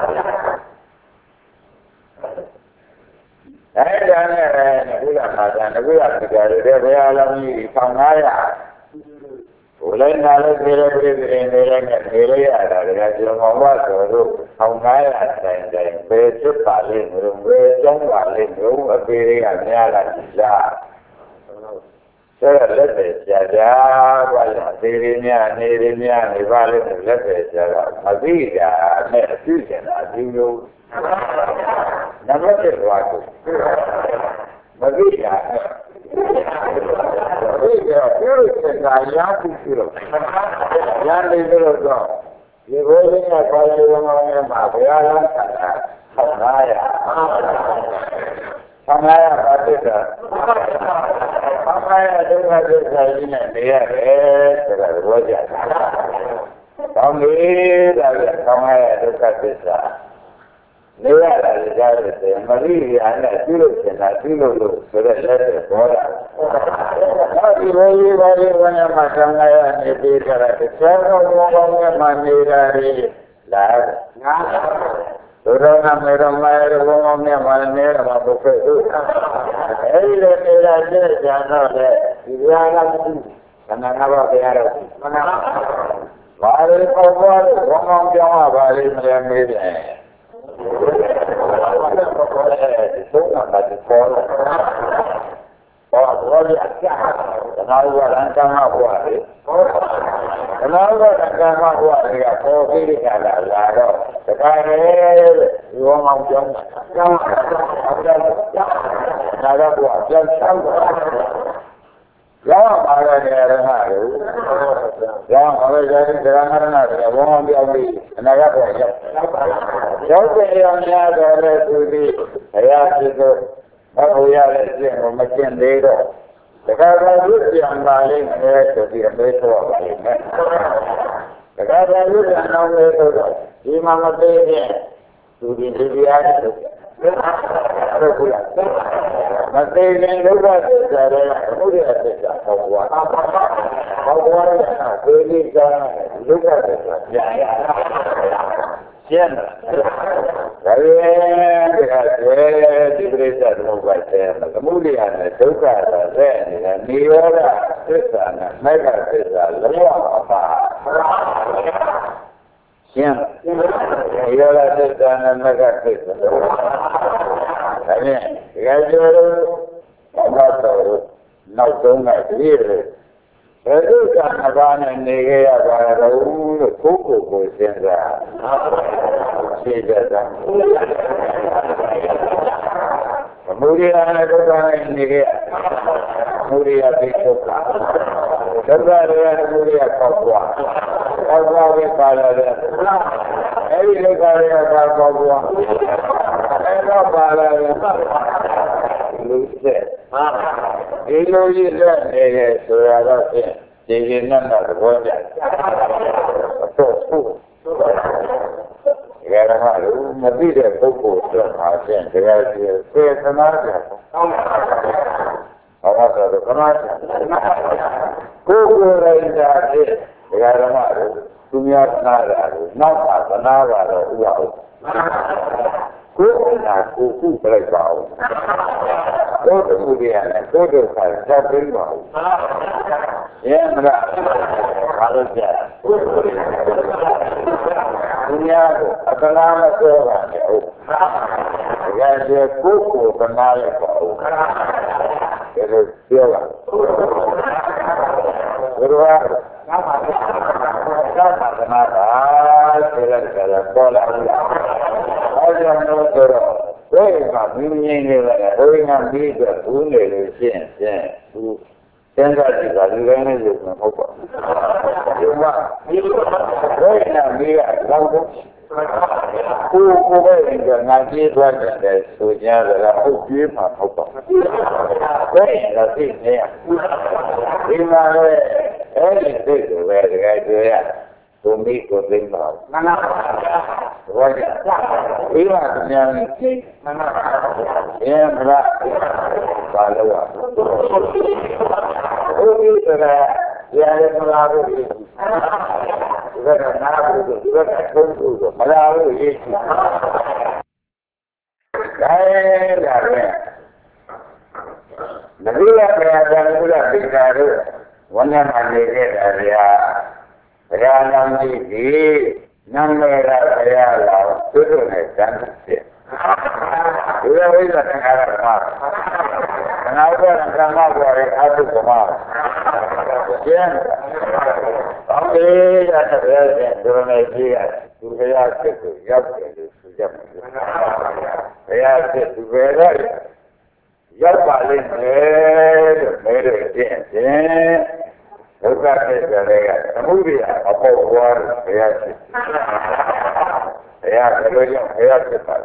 အဲဒါနဲ့အခုကပါဒံအခုကသင်ကြားတယ်ဘယ်အလုံးကြီး၁၅၀၀ဘုလည်းနာလည်းပြေရပြေပြေနေလည်းနဲ့နေရရတာတကယ်ကျွန်တော်ကဆိုတော့၁၅၀၀တိုင်တိုင်ပဲဖြစ်ပါလိမ့်မယ်ဘယ်ကြောင်းပါလိမ့်မယ်အပေတွေကများလာလားဆိုတော့လက်ပဲကြာကြာဘာလဲအသေးလေးများနေလေးများနေပါလိမ့်မယ်လက်ပဲကြာတာမသိတာနဲ့အသိကျင်တာဒီလိုနံပါတ်တစ်ပါကိုမသိတာဒီကပြောရတဲ့ကရာခုရှိတော့ရာနေလို့တော့ဒီဘိုးလေးကပါဠိတော်မှာဘုရားလမ်းတာဆောင်းလာရဆောင်းလာရပါတယ်ကဆောင်းလာရဒုက္ခသစ္စာကြီးနဲ့နေရတယ်ဆိုတာဘောကြတာကောင်းပြီဒါကဆောင်းလာရဒုက္ခသစ္စာနေရတာကြားတယ်မရိယာနဲ့ပြုလို့ကျင်တာပြုလို့လို့ဆိုတဲ့လက်တွေပေါ်တာ။နောက်ဒီလိုရေးပါလေးဘုရားမှာဆောင်းလာရနေပြီးကြတာတခြားသောဘောကောင်းနဲ့မှနေတာလေလားငါဒုရဏမေရမရဘောကောင်းနဲ့မှနေတာမှာဘုဖေသူအဲဒီလိုနေတာကျတဲ့ဉာဏ်တော့လေဒီဉာဏ်ကမရှိခန္ဓာငါးပါးဘုရားတော့မှန်ပါပါဘာလို့ပေါ်ပေါ်ဘောကောင်းပြောင်းရပါလိမ့်မလဲမေးတယ်သုံးနာပါတဲ့ပေါ်တော့ဘောဘောရအကျတနာဝရံကံမှာဘွားလေတနာဝရံကံမှာဘွားလေကပေါ်ပြီးကြလာလာတော့တခါလေဒီဝမောင်ကျောင်းကျောင်းအပြတ်နာတော့ဘွားကျောင်းကျောင်းရောပါရတဲ့ရဟန်းတို့ရောပါရတဲ့ဒရဏရဏတွေဘောင်းပြောင်းပြီးအနာဂတ်ပေါ်ရောက်ရောက်တဲ့ရောများတော်တဲ့သူသည်ဘုရားရှိခိုးမဟုတ်ရတဲ့ကျင့်ကိုမကျင့်သေးတော့တခါတည်းရုပ်ပြန်ပါလိမ့်မယ်ဆိုပြီးအသေးတော့ပါလိမ့်မယ်တခါတည်းရုပ်ပြန်အောင်လို့ဆိုတော့ဒီမှာမသေးတဲ့သူဒီဒီရားတွေဟုတ်ကဲ့မသိရင်ဒုက္ခသစ္စာရဲ့အမှုရဲ့သစ္စာဟောကွာဟောကွာရဲ့သေလိကဒုက္ခသစ္စာကြာရရှရှင်းလားဒါပဲဒါကဒီပြိဿသမုပ္ပါဒ်တဲ့သမုဒိယနဲ့ဒုက္ခဆိုတဲ့နေတဲ့နိရောဓသစ္စာနဲ့မေဃသစ္စာလုံးဝအပါရှင်းနိရောဓသစ္စာနဲ့မေဃသစ္စာလုံးဝဒါနဲ့ဒီကကျော်ဘာသာတော်နောက်ဆုံးကပြည့်တယ်ဘယ်လိုကမဘာနဲ့နေကြရပါတော့လို့ကိုယ်ကိုယ်ကိုစဉ်းစားရှင်းကြတာမူရိယာနဲ့ဒုက္ခနဲ့နေကြမူရိယာသိဒုက္ခဒုက္ခရရမူရိယာပေါက်သွားပေါက်သွားပြီးပါလာတယ်အဲဒီဒုက္ခရရပေါက်သွားအဲတော့ပါလာတယ်လူဆက်ဒီလိုကြီးလက်နေရဆိုရတော့ဖြင့်ဒီရင်နဲ့တော့သဘောကျတော့ဟုတ်ရရမှာလို့မသိတဲ့ပုဂ္ဂိုလ်တော့ပါဖြင့်တကယ်ကြီးစေသနာကြဟောတော့ကနာချကိုယ်ကိုယ်ရည်သာဖြင့်ဒကာရမတို့သူများနာတာလို့နောက်ပါသနာပါတော့ဥပအောင်ကိုယ်ကကိုယ်ခုပြလိုက်ပါဦးကိုယ်တူရနဲ့ကိုယ်တို့ကသက်ပြီးပါဦးရဲမလားဘာလို့ကြသူများကိုအကလားမပြောပါနဲ့ဟုတ်တကယ်ကျေကိုယ်ကိုကနာရပါဦးဒါလိုပြောပါဘုရားသာပါသာပါကနာပါဆိုရကြတော့ပေါ်လာဘူးအဲကြောင့်တော့ဆိုတော့ဘယ်မှာမြင်းမြင်းလေးလဲဘယ်မှာပြီးတော့ဘူးနေလို့ရှင်းရှင်းဘူးသင်္ကြန်ဒီကလူတိုင်းနဲ့လို့မဟုတ်ပါဘူးဒီမှာဘယ်မှာပြီးကတော့ကိုကိုပဲကငါပြေးသွားတယ်ဆိုကြတယ်ဟုတ်ပြေးမှာဟုတ်ပါဘူးဘယ်လာသိနေရဒီမှာလည်းအဲ့ဒီသိတယ်ပဲတကယ်ကြရကိုမိကိုသိမ်းပါမှန်ပါဘာကြဒီမှာပြန်ကြည့်မှန်ပါရဲမလားဘာလို့อ่ะဘုရားကရတယ်မလားဘူးဒီကနာဘူးဒီကသုံးဘူးမလားဘူးရေးကြည့်ဒါလာတယ်နဗိယပရာဇံကုလပိတာတို့ဝဏ္ဏမနေတဲ့တရားဘုရားနာမည်ဒီနာမည်ရဘုရားတော်သူတို့နဲ့တန်တယ်ဒီလိုဝိဇ္ဇာသင်္ခါရဓမ္မခဏဘုရားကမ္မဘောရဲ့အတုကမကျင်းအောင်လေးရတဲ့ဘုရားရှင်ဒီလိုနဲ့ကြည့်ရသူဘုရားစစ်ကိုရောက်တယ်လို့ဆိုကြမှာဘုရားစစ်သူပဲတော့ရောက်ပါလိမ့်မယ်လို့မဲလို့ကျင့်ခြင်းဒုက္ခဖြစ်ကြတဲ့ကသမုဒိယအပေါ်ဘွားဘုရားဖြစ်ဘုရားဘယ်လိုကြောင့်ဘုရားဖြစ်ပါလဲ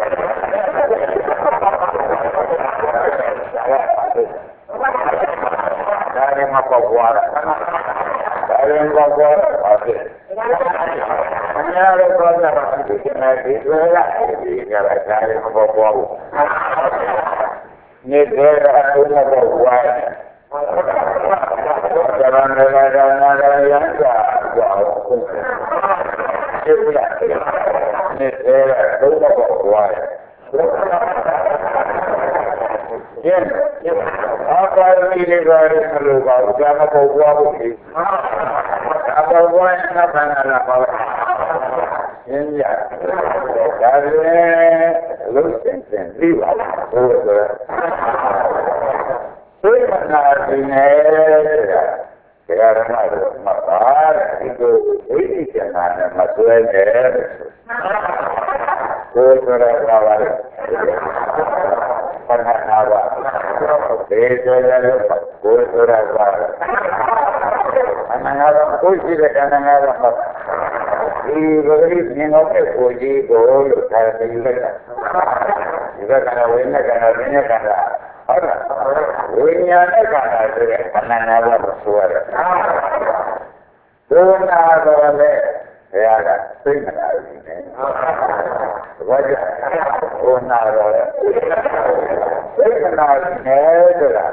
ဒါရင်မပေါ်ဘွားတာဒါရင်မပေါ်ဘွားတာဖြစ်အများကြီးပြောကြတာဒီကနေ့ဒီလိုလားဒီကနေ့ဒါရင်မပေါ်ဘွားဘူးနေတဲ့အားလုံးမပေါ်ဘွားသရဏဂရဏဂယံသာကြောင့်ဖြစ်ပြနေတဲ့သုံးတော့ဘွားရဲ့အာပါရိလေကရမလို့ပါဘူးဒါမှမဟုတ်ဘွားဘူးလေအပေါ်ဘွားနဲ့ဘာနာလာပါရှင်းရဒါလည်းလုံးစင်စင်ပြီးပါဘူးဆိုတော့သိက္ခာဒီနဲ့ဆိုတာဓမ္မတို့မှာပါဒီကိုဝိသိကျနာနဲ့မဆွဲနဲ့ကိုယ်ဆိုတော့ပါပါလေဘာသာနာပါဘေးဆိုရလို့ကိုယ်ဆိုတော့ပါအနန္တကိုယ်ရှိတဲ့အနန္တကဒီဘဂရိမြင်တော့တဲ့ကိုကြီးကိုလို့သာပြီးလိုက်တာဒီကကံဝိညာဉ်ကံဝိညာဉ်ကံဟုတ်လားဝိညာဉ်နဲ့ခန္ဓာဆိုတဲ့ခန္ဓာနာဘကိုဆိုရတယ်ဒုနာတော်လည်းဘုရားကသိနေတာရှိနေဘာကြောင့်ဒုနာတော်လည်းသိနေတာရှိနေဆိုတာ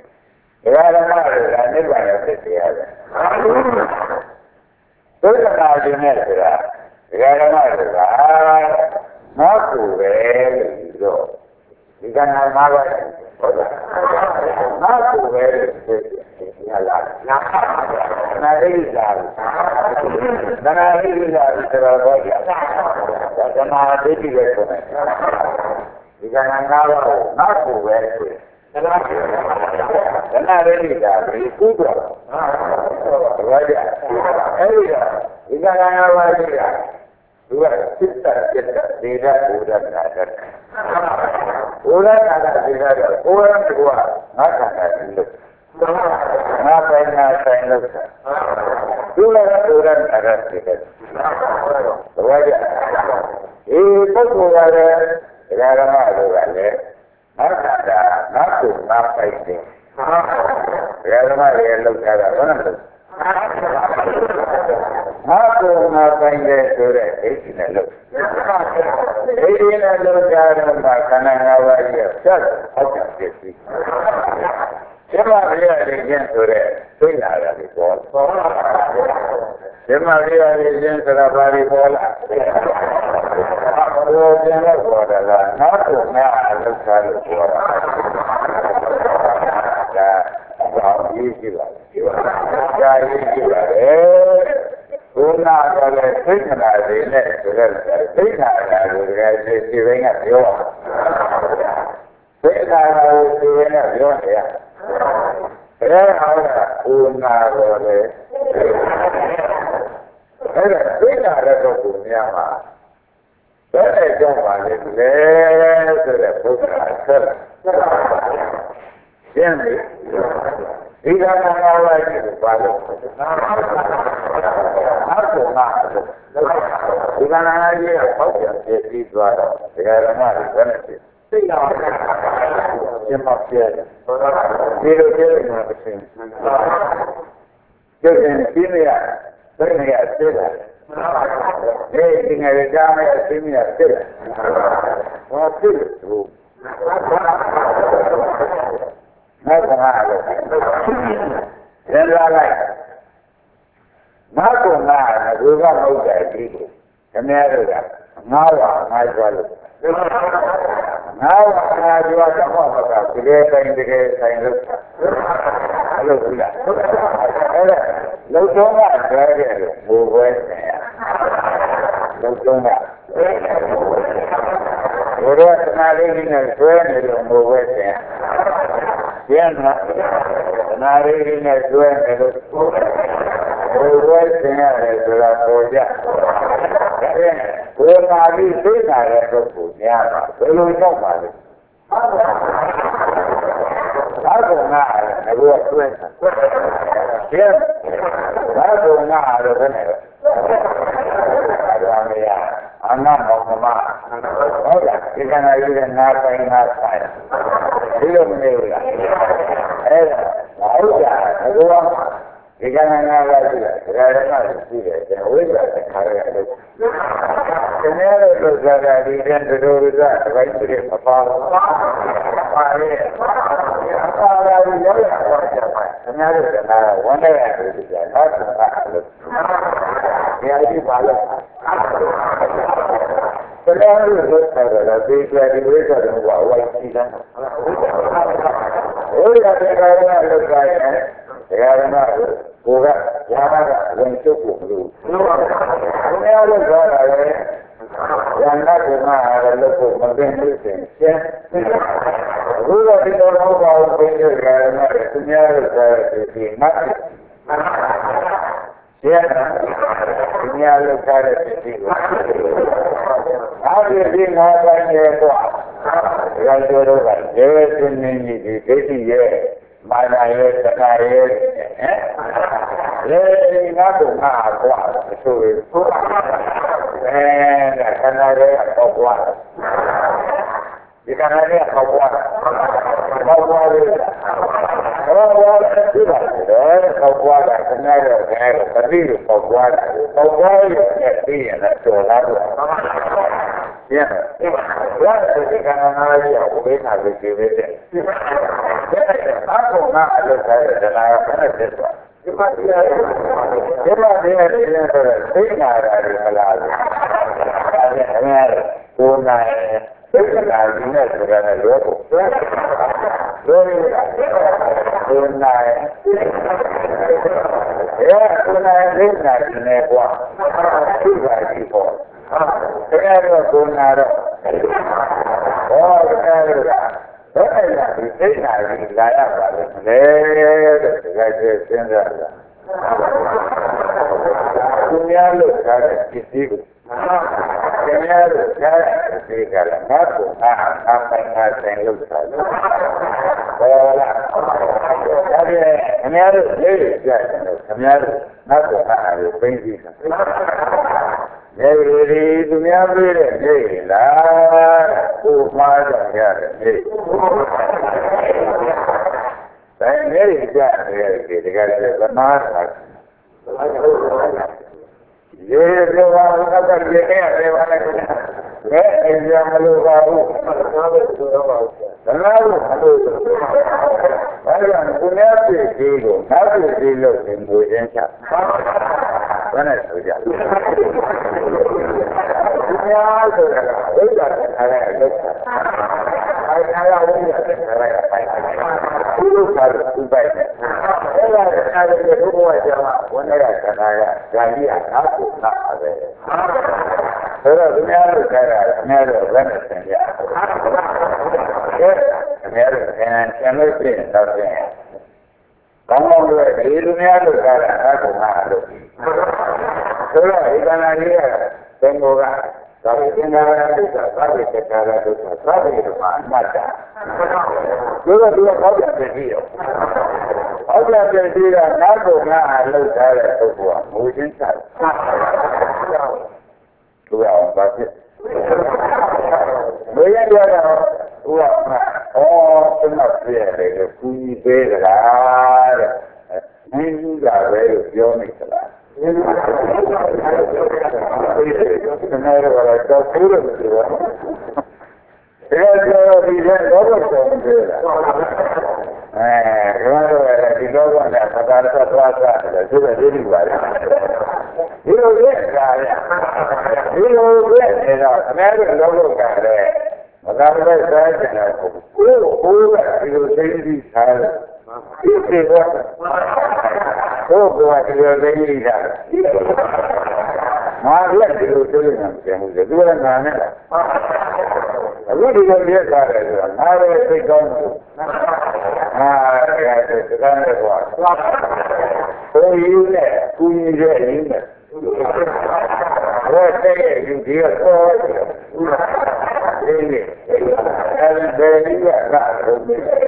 ဘုရားဓမ္မတွေကနိဗ္ဗာန်ကိုသိရတယ်ဒုက္ခနာကျင်တဲ့ဆိုတာဒကာဓမ္မတွေကနောက်ကူပဲလို့ပြောဒီကနေ့မှာပါဟုတ်လားနောက်ကူပဲလို့ညလာနာရိလာနာရိလာဆိုတော့ဘာကြသမာဓိတိပဲဆိုတယ်ဒီကနေ့ငါးပါးနောက်ကူပဲဆိုသနာရိလာပြီးကုသိုလ်ဘာကြအဲ့ဒီတော့ဒီကနေ့ငါးပါးကြီးကသူကစိတ်တက်တဲ့ဒေတာဘုရားနာတဲ့ဘုရားနာတဲ့ဒေတာကဘုရားကငါခန္ဓာကြီးလို့ငါပိုင်နာဆိုင်လို့သူလည်းဘုရားနာတဲ့ဒေတာဘာကြဒီပုဂ္ဂိုလ်ကလည်းဒကာရမတို့ကလည်းငါခန္ဓာငါကိုငါပိုင်တယ်ဒကာရမရဲ့လောက်တာကဘယ်နဲ့ငါကိုငါပိုင်တယ်ဆိုတဲ့ဒိဋ္ဌိနဲ့လို့ဒိဋ္ဌိနဲ့လို့ကြားတော့မှခန္ဓာ၅ပါးကြီးကစက်ဟောက်တာဖြစ်ပြီးဓမ္မရိယလေးချင်းဆိုတဲ့သိလာတာဒီပေါ်ဓမ္မရိယလေးချင်းဆိုတာဘာတွေပေါ်လာဘယ်လိုကျင်လို့ပေါ်တယ်လားငါကိုငါအလုပ်စားလို့ပေါ်တာဒါဘာကြီးရှိပါလဲဒါကြီးရှိပါလေဘုနာကလည်းသိက္ခာတွေနဲ့ဆိုတော့သိက္ခာတွေတကယ်ဒီဒီဘင်းကပြောသိက္ခာကိုဒီဘင်းကပြောနေရအဲဟာကဘုနာတော့လေအဲ့ဒါသိက္ခာတဲ့ပုဂ္ဂိုလ်များမှာဘယ်နဲ့ကြောင့်ပါလဲလေဆိုတဲ့ဘုရားဆက်ရှင်းပြီဒီကနေ့ငါးပါးကြီးကိုပါလို့နောက်ဆုံးမှာဒီကနေ့ငါးကြီးကပေါ့ပြပြပြီးသွားတော့ဒကာရမတွေဘယ်နဲ့ဖြစ်သိရအောင်ရှင်းပါပြည့်ဒီလိုပြည့်နေမှာရှင်းကျုပ်ရင်ရှင်းရဘယ်နဲ့ရသိတာလဲဒီငယ်ကြားမဲ့ရှင်းရသိတယ်ဘာဖြစ်လို့နောက်ခါလို့ရန်လာလိုက်နောက်ကောင်ကဘုရားမဟုတ်တယ်ဒီကိုခင်ဗျားတို့ကငါးပါးငါးကျွားလို့ငါးပါးငါးကျွားတော့ဟောတာတကယ်တိုင်းတကယ်ဆိုင်လို့အဲ့လိုဘူးလားအဲ့ဒါလုံတော့ကကြဲတယ်လို့ဘိုးပွဲနေရလုံတော့ကဘုရားသနာလေးနဲ့ဆွဲနေလို့ဘိုးပွဲနေရကျန်တာသနာလေးနဲ့ကျွဲနေလို့ဘယ်လိုသင်ရတယ်ဆိုတာပေါ်ကြအဲဘုရားပြီးသိတာတဲ့ပုဂ္ဂိုလ်များပါဘယ်လိုရောက်ပါလဲဘာကုနာလဲဘုရားကျွဲတာကျန်ဘာကုနာတော့ဘယ်နဲ့လဲဒါမရအနာမောကမဟုတ်လားဒီကနေ့ရတဲ့နာပိုင်းနာဆိုင်ဒီလိုမနေဘူးလားအဲ့ဒါဟုတ်ကြဘုရားဒီကနေ့ငါးပါးရှိတယ်ဒါရမရှိတယ်ကျွန်တော်ဝိဇ္ဇာသခါရလို့ကျွန်တော်တို့သုဇာတာဒီတဲ့ဒုဒုရသဘိုင်းပြည့်မပါဘူးပါလေပါလာပြီးရောက်ရတော့ကျပါကျွန်တော်တို့ကနာဝန္ဒရလို့ဒီကနောက်ဆုံးကလို့ဒီအကြီးပါလို့ဘယ်လိုလုပ်တော့လဲဒီကဒီဝိဇ္ဇာတော့ဝါဝိုင်းစီတယ်ဟိုရတဲ့ကာရနဲ့လုပ်ကြရင်တရားရမကိုကညာကဝင်ချုပ်ကိုမလို့ဘုရားလို့ပြောတာလေညာနာကမှလည်းလုပ်ဖို့မသိဘူးရှင်ရှင်းဘုရားဒီလိုတော့ဘာလို့ပြင်ရကြလဲသူများလို့ပြောတဲ့ဒီမတ်ရှင်းသူများလို့ပြောတဲ့ဒီကိုအားဖြင့်ဒီငါးပိုင်းရဲ့တော့ဒါကြောတော့ကဒေဝစင်းနေကြီးဒီဒိဋ္ဌိရဲ့မာနရဲ့သက္ကာရဲ့ဟမ်လေငါတို့ငါကွာဆိုရယ်အဲဒါခန္ဓာရဲ့ပေါ့ကွာဒီခန္ဓာရဲ့ပေါ့ကွာပေါ့ကွာလေပေါ့ကွာသိပါတယ်ပေါ့ကွာကခန္ဓာရဲ့ခဲပတိကိုပေါ့ကွာပေါ့ကွာရဲ့သိရင်လည်းတော်လာတော့ကျန်တယ်ဘာလို့ဒီခန္ဓာရဲ့ဥပိ္ပခာကိုကြည့်ရတဲ့အားကုန်ကအလုပ်ထားတဲ့ဒနာကဘယ်နဲ့ဖြစ်သွားဒီမှာတရားဒီမှာတရားဒီလိုဆိုတော့သိနာရတယ်မလားအဲ့ဒါအများကိုနိုင်သိနာဒီနဲ့ဆိုတာလည်းလွယ်ဖို့လွယ်လွယ်ကိုနိုင်ရဲ့ကိုနိုင်သိနာဒီနဲ့ကွာသိပါပြီပေါ့တရားတော့ကိုနာတော့ဟောတရားတော့ဘယ်နဲ့ဒီသိနာဒီလာရပါလဲလေတဲ့တကယ်စဉ်းစားတာသူများလို့ထားတဲ့ပစ္စည်းကိုသူများလို့ထားတဲ့ပစ္စည်းကလည်းငါ့ကိုငါအပိုင်ငါဆိုင်လို့ထားတယ်ဟောလားဒါဖြင့်သူများလို့လေးကြတယ်သူများလို့ငါ့ကိုငါအကိုပြင်ပြီးတာနေရီသူများပြေးတဲ့နေလားကိုမှားကြရတယ်နေဒါနေရီကြတယ်ဒီတကယ်လည်းသမားတာရေပြောပါကတော့ရေနဲ့ရေပါနဲ့ဘယ်အိမ်ရမလို့ပါဘူးဘာလို့ဆိုတော့ပါဘူးဘယ်လိုမလို့ဘာလို့ကိုနေပြေးပြီးတော့နောက်ပြေးလို့ငွေရင်းချဘယ်နဲ့ဆိုကြလဲဒီများဆိုတာဒုက္ခထားတဲ့ဒုက္ခအဲဒါရဝိညာဉ်ထားတဲ့ပိုင်ဒီလိုသာသူပိုင်တယ်အဲဒါအားလုံးဒုက္ခဝကြမှာဝန်ရခန္ဓာရဇာတိအနာကိုနာပဲဆိုတော့ဒီများလို့ခိုင်းတာအများတော့ဘယ်နဲ့သင်ရအများတော့သင်ဆံလို့ပြင်တော့ပြင်ကောင်းကောင်းလို့ဒီလူများလို့ခိုင်းတာအကုနာလို့ဆိုတော့ဒီကနာကြီးကသင်္ဘောကသာဝတိနာရဒုက္ခသာဝတိကာရဒုက္ခသာဝတိဓမ္မအနတ္တဆိုတော့ဒီကဘောက်ပြန်ပြီးရောဘောက်ပြန်ပြီးကနာကုနာအလုပ်ထားတဲ့ပုဂ္ဂိုလ်ကမူချင်းချတယ်သူကဘာဖြစ်ဘယ်ရရတော့သူကအော်သူကပြည့်တယ်ကိုကြီးပေးကြလားတဲ့မင်းကြီးကပဲလို့ပြောနေသလားဒီလိုဆိုနေတော့တော့သူ့လိုပြောတယ်တော့ဒီကတော့တော့ဆုံးတယ်အဲဒီတော့ကလည်းပဒါရသသွားတာလေသူကဒီလိုပါလေဒီလိုလက်ကာရဒီလိုလက်နေတော့အများကြီးလုံးလုံးကလည်းပဒါရသစားကြတယ်ကိုကိုကိုကဒီလိုသိသိထားတယ်ဒီကေကကိုကဒီလိုသိသိထားတယ်ငါလက်ဒီလိုသိနေတယ်မှုတယ်သူကငါနဲ့အခုဒီလိုရက်ထားတယ်ဆိုတာငါလည်းသိကောင်းတယ်ဟာအဲ့ဒါစကားနဲ့ကွာကိုယူနဲ့ကိုယူရဲ့ရင်းနဲ့ဘယ်တဲ့ယူဒီတော့ဒီနေ့အဲ့ဒါဒီကကတော့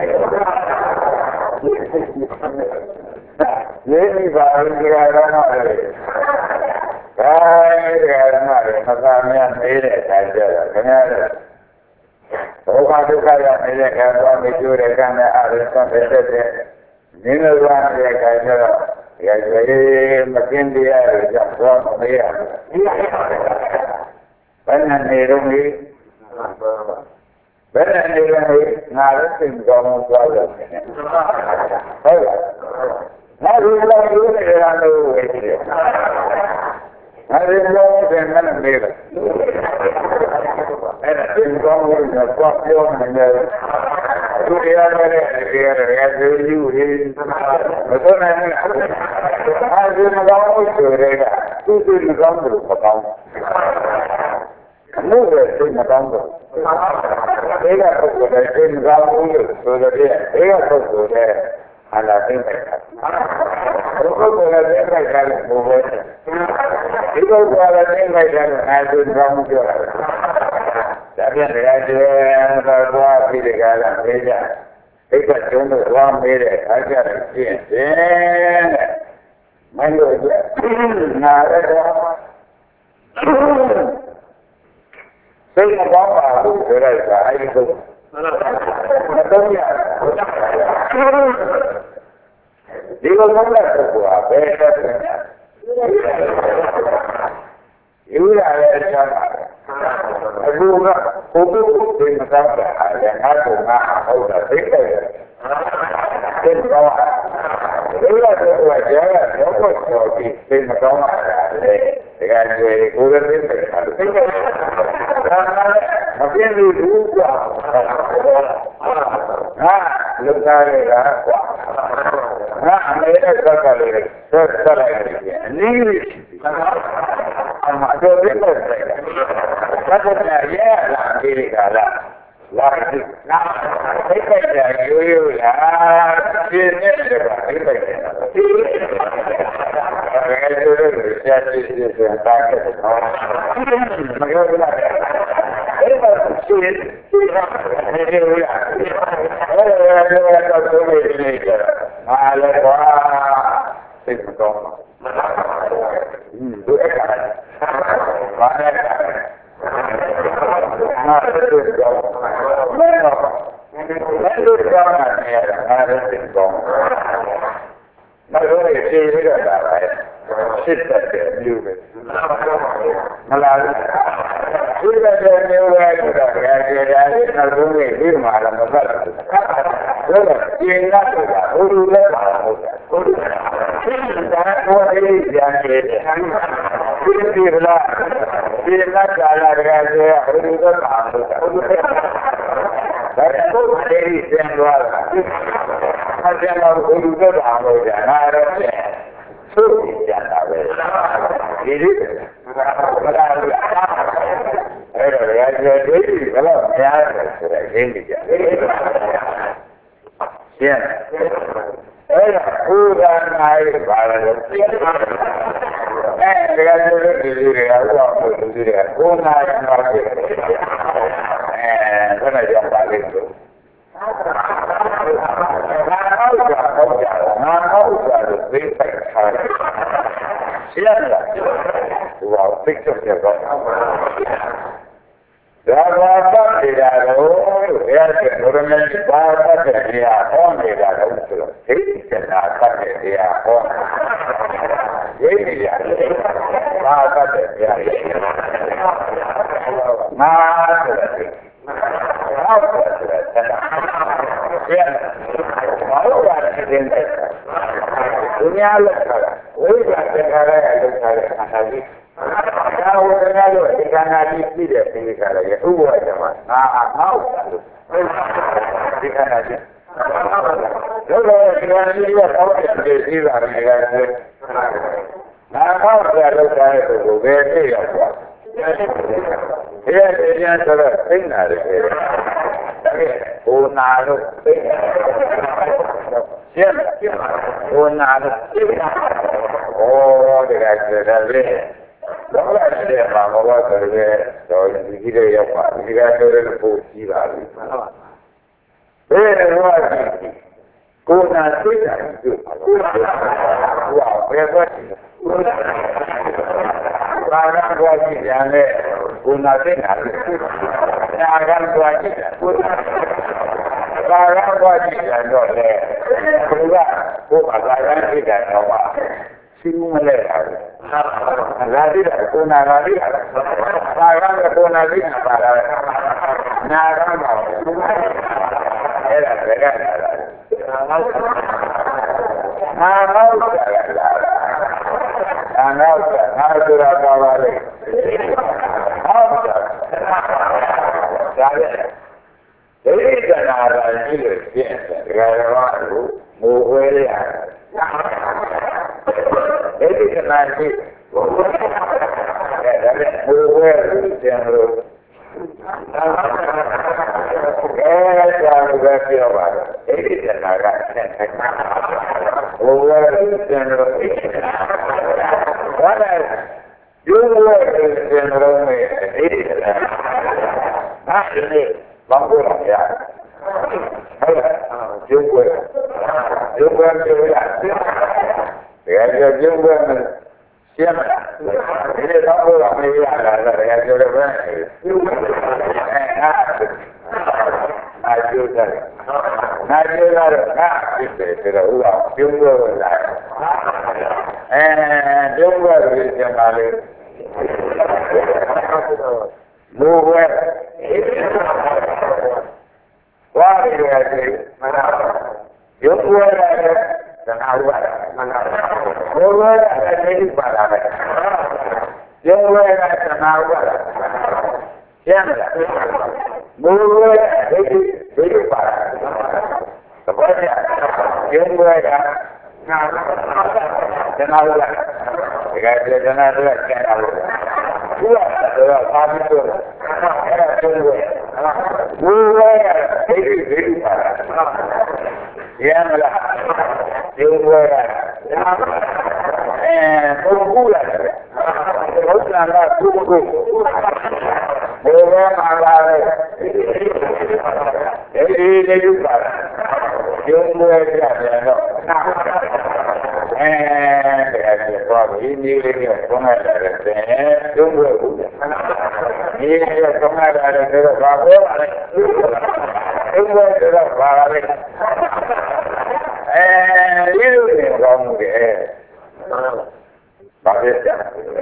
ဒီနေ့ပါရင်ကြရတော့တယ်ဒါကြရတော့မသာများနေတဲ့တိုင်းကြတော့ခင်ဗျားတို့ဘောဂဒုက္ခရနေတဲ့ကံသွားမကျိုးတဲ့ကံနဲ့အားလုံးဆက်တဲ့တဲ့နင်းလို့ရတဲ့ကံကျတော့ရည်မကင်းတရားတွေကြောင့်သွားမရဘူးဘယ်နဲ့နေတော့ဒီဘယ်နဲ့နေလဲငါလည်းသိကောင်းသွားလို့နေတယ်ဟုတ်လားငါဒီလိုလိုနေတာလို့ဝေးတယ်ငါဒီလိုတဲ့မနဲ့နေတယ်အဲ့ဒါသိကောင်းလို့တော့ပြောနေတယ်သူတရားနဲ့တရားနဲ့သူယူရင်းမတော်နိုင်ဘူးအဲဒီမကောင်းဘူးဆိုရဲကသူသူမကောင်းဘူးမကောင်းဘူးလို့သိမကောင်းဘူးဒီကပုဂ္ဂိုလ်နဲ့သိမကောင်းဘူးလို့ဆိုတဲ့ဒီကပုဂ္ဂိုလ်နဲ့အလားသိတယ်ဘုက္ခကလည်းသိတယ်ကလည်းဘုရားဒီပုဂ္ဂိုလ်ကလည်းသိတယ်ကလည်းအဲဒီကောင်းမှုပြောတာဒါပြန်တရားကျဲတော့သွားပြီးဒီကလာပြေးကြိတ်ကကျုံးလို့သွားမေးတဲ့အခါကျတော့ရှင်းတယ်တဲ့မလို့ကျနာရတော့စိတ်မကောင်းပါဘူးဆိုတော့အဲဒီကုမတော့ရဒီလိုမှလည်းပုဂ္ဂိုလ်ကဘယ်တော့လဲယူရတဲ့အချမ်းပါအခုကဘုသူဒီမသာတာလည်းငါ့ကိုငါဟုတ်တာသိတယ်သိတော့ဒီလို့တော့ကြာတော့တော့ဒီစိတ်မကောင်းတာလေဒီကနေ့ကိုယ်ရင်းတဲ့ဟာသိတယ်ဒါမပြင်းဘူးကွာဟာလူသားတွေကကွာဟာအမေနဲ့စကားလေးဆက်ဆက်လိုက်တယ်အနည်းလေးအမှတော့ဒီလိုပဲဘာလို့လဲရဲလာဒီကလာလာဒီနာသိတဲ့ရိုးရိုးလားပြင်းနေတဲ့ကသိတဲ့ဘယ်လိုလဲဆက်စစ်စစ်တားခဲ့တော့မပြောဘူးလားအဲ့ဒါရှိနေတယ်ရိုးလားအဲ့ဒါတော့ဆိုနေတယ်အားလည်းကွာစိတ်မကောင်းဘူးဟင်းတို့အဲ့ဒါဘာလဲငါတို့ကြောင့်မင်းတို့တို့ကြောင့်နေရတာငါတို့စိတ်ကောင်းမလို့ရရှိရတာပါစစ်တဲ့လူပဲမလားဒီလိုတဲ့မျိုးပဲဆိုတာကြရရတယ်နောက်ဆုံးနေ့ဒီမှာလည်းမပတ်ဘူးဆိုတော့ကျင်ရတာဘုလူလည်းပါဟုတ်တယ်ဘုလူဒါတော့အေးကြံနေတယ်ဒီဒီလားဒီလားကြာလာကြတယ်ဘုလူလည်းပါဟုတ်တယ်ဘုလူဒါတော့အေးကြံသွားတာအကျဉ်းတော့ဘုလူလည်းပါဟုတ်တယ်ငါတော့သိကြတာပဲဒီလိုမလားအဲ့တော့ရာဇဝဒိဋ္ဌိဘယ်တော့များတယ်ဆိုတော့ရင်းနေကြရှင်းအဲ့ဒါဘုရားနာရီပါလို့အဲဒါကြလို့ဒီလိုတွေကတော့ဘုရားတွေဘုနာရမှာဖြစ်တယ်အဲဒါနဲ့ကြောင့်ပါလိမ့်လို့ငါဟောတာဟောတာငါဟောတာလို့သိတဲ့ခါရှင်းလားဟောသိတဲ့ကတော့ဒါဘာသာတရားတော့အဲ့ဒါဘုရားမြတ်ဘာသာတရားဟောနေတာတော့ဆိုတော့သိတဲ့နာသတဲ့တရားဟောရေးနေရတယ်ဘာသာတရားနာတယ်ဟောတယ်တဲ့ကျန်ဘာလို့ပါလဲတဲ့ဒုညလောက်တာဝိပါဒနာရဲ့လောက်တာတဲ့အခါကြီးဒါဝဒနာလို့ဒီကံနာကြီးပြည့်တဲ့ဒီကလည်းဥပ္ပဝါဒမှာငါအဟောက်တာလို့ဒီကံနာကြီးတို့တော့ဒီကံကြီးကတော့ဒီစီးတာနေကြတယ်ငါဟောက်တာလောက်တာရဲ့ကိုပဲသိရပါဒီရတဲ့ကျန်ဆိုတော့သိနာတယ်ဘုနာလို့သိရှင်းဘုနာလို့သိဩဒီကကျတယ်လေတော့လည်းတဲ့မှာမဟုတ်ဆိုရဲတော့ဒီကြီးတွေရောက်ပါဒီကကျတယ်လို့ပို့ကြည့်ပါလိမ့်ဘယ်တော့ကိုနာသိတာပြုဟောဘယ်ဘက်ဘာသာတော်ကြည့်တယ်လေကိုနာသိတာညာကတော်ကြည့်တယ်ဘာသာတော်ကြည့်တယ်တော့လေဘုရားဘုရားဘာသာကြည့်တယ်တော့ပါရှိမလဲတာလာသိတာကိုနာလာသိတာဘာသာကကိုနာသိတာပါလားညာကပါအဲ့ဒါဘယ်ကလာလဲနာဟုတ်တာလားနာဟုတ်တာနာဆိုတာပါပါလေဟုတ်တာဒါလေဒိဋ္ဌိကနာရာကြီးလို့ပြည့်တယ်ဒါကတော့ငိုဝဲရဒိဋ္ဌိကနာကြီးဒါလည်းငိုဝဲလို့ကျန်လို့အဲဒါကပြောပါအဲ့ဒီကနာကဆက်ဆက်ဘုရားကျန်လို့ဘာလဲကျိုးဝဲကျန်လို့မဲ့အဲ့ဒီကနာဟာဒီဘာလို့လဲဟုတ်လားကျိုးဝဲကျိုးဝဲကျိုးရတဲ့ကျိုးဝဲနဲ့ရှင်းမလားဒီတော့ဘုရားမေးရတာလည်းကျိုးတယ်ပဲနာကျိုးတယ်နာကျိုးတော့ငါဖြစ်တယ်ဆိုတော့ဥပ္ပကျိုးလို့လာအဲကျိုးလို့ကျန်ပါလေလူဝဲဝါရီရည်မနာရုပ်ဝဲတယ်နာဥပါဒဘုရားကလည်းဥပါဒပဲကျုံးဝဲကသနာဥပါဒကျမ်းလားဘုရားဒိဋ္ဌိဒိဋ္ဌိပါဒသဘောကျကျုံးဝဲကနာသနာဥပါဒဒီကပြေသနာတော့ကျန်တာလို့ဘုရားကတော့သာပြီးတော့အဲ့ဒါကျုံးဝဲဘုရားကဒိဋ္ဌိဒိဋ္ဌိပါဒကျမ်းလားကျုံးဝဲကအဲဘုရားကဘုရားကသူ့ကိုဘယ်မှာလာလဲဒီဒီလူပါကျုံးဝဲကြတယ်တော့အဲဒီတော့ဒီနည်းလေးကိုသုံးရတယ်ကျုံးဝဲဘူးဒီလိုသုံးရတယ်တော့ဘာပြောပါလဲကျုံးဝဲတော့ဘာလဲအဲဒီလိုနေကောင်းတယ်ဘာဖြစ်ကြ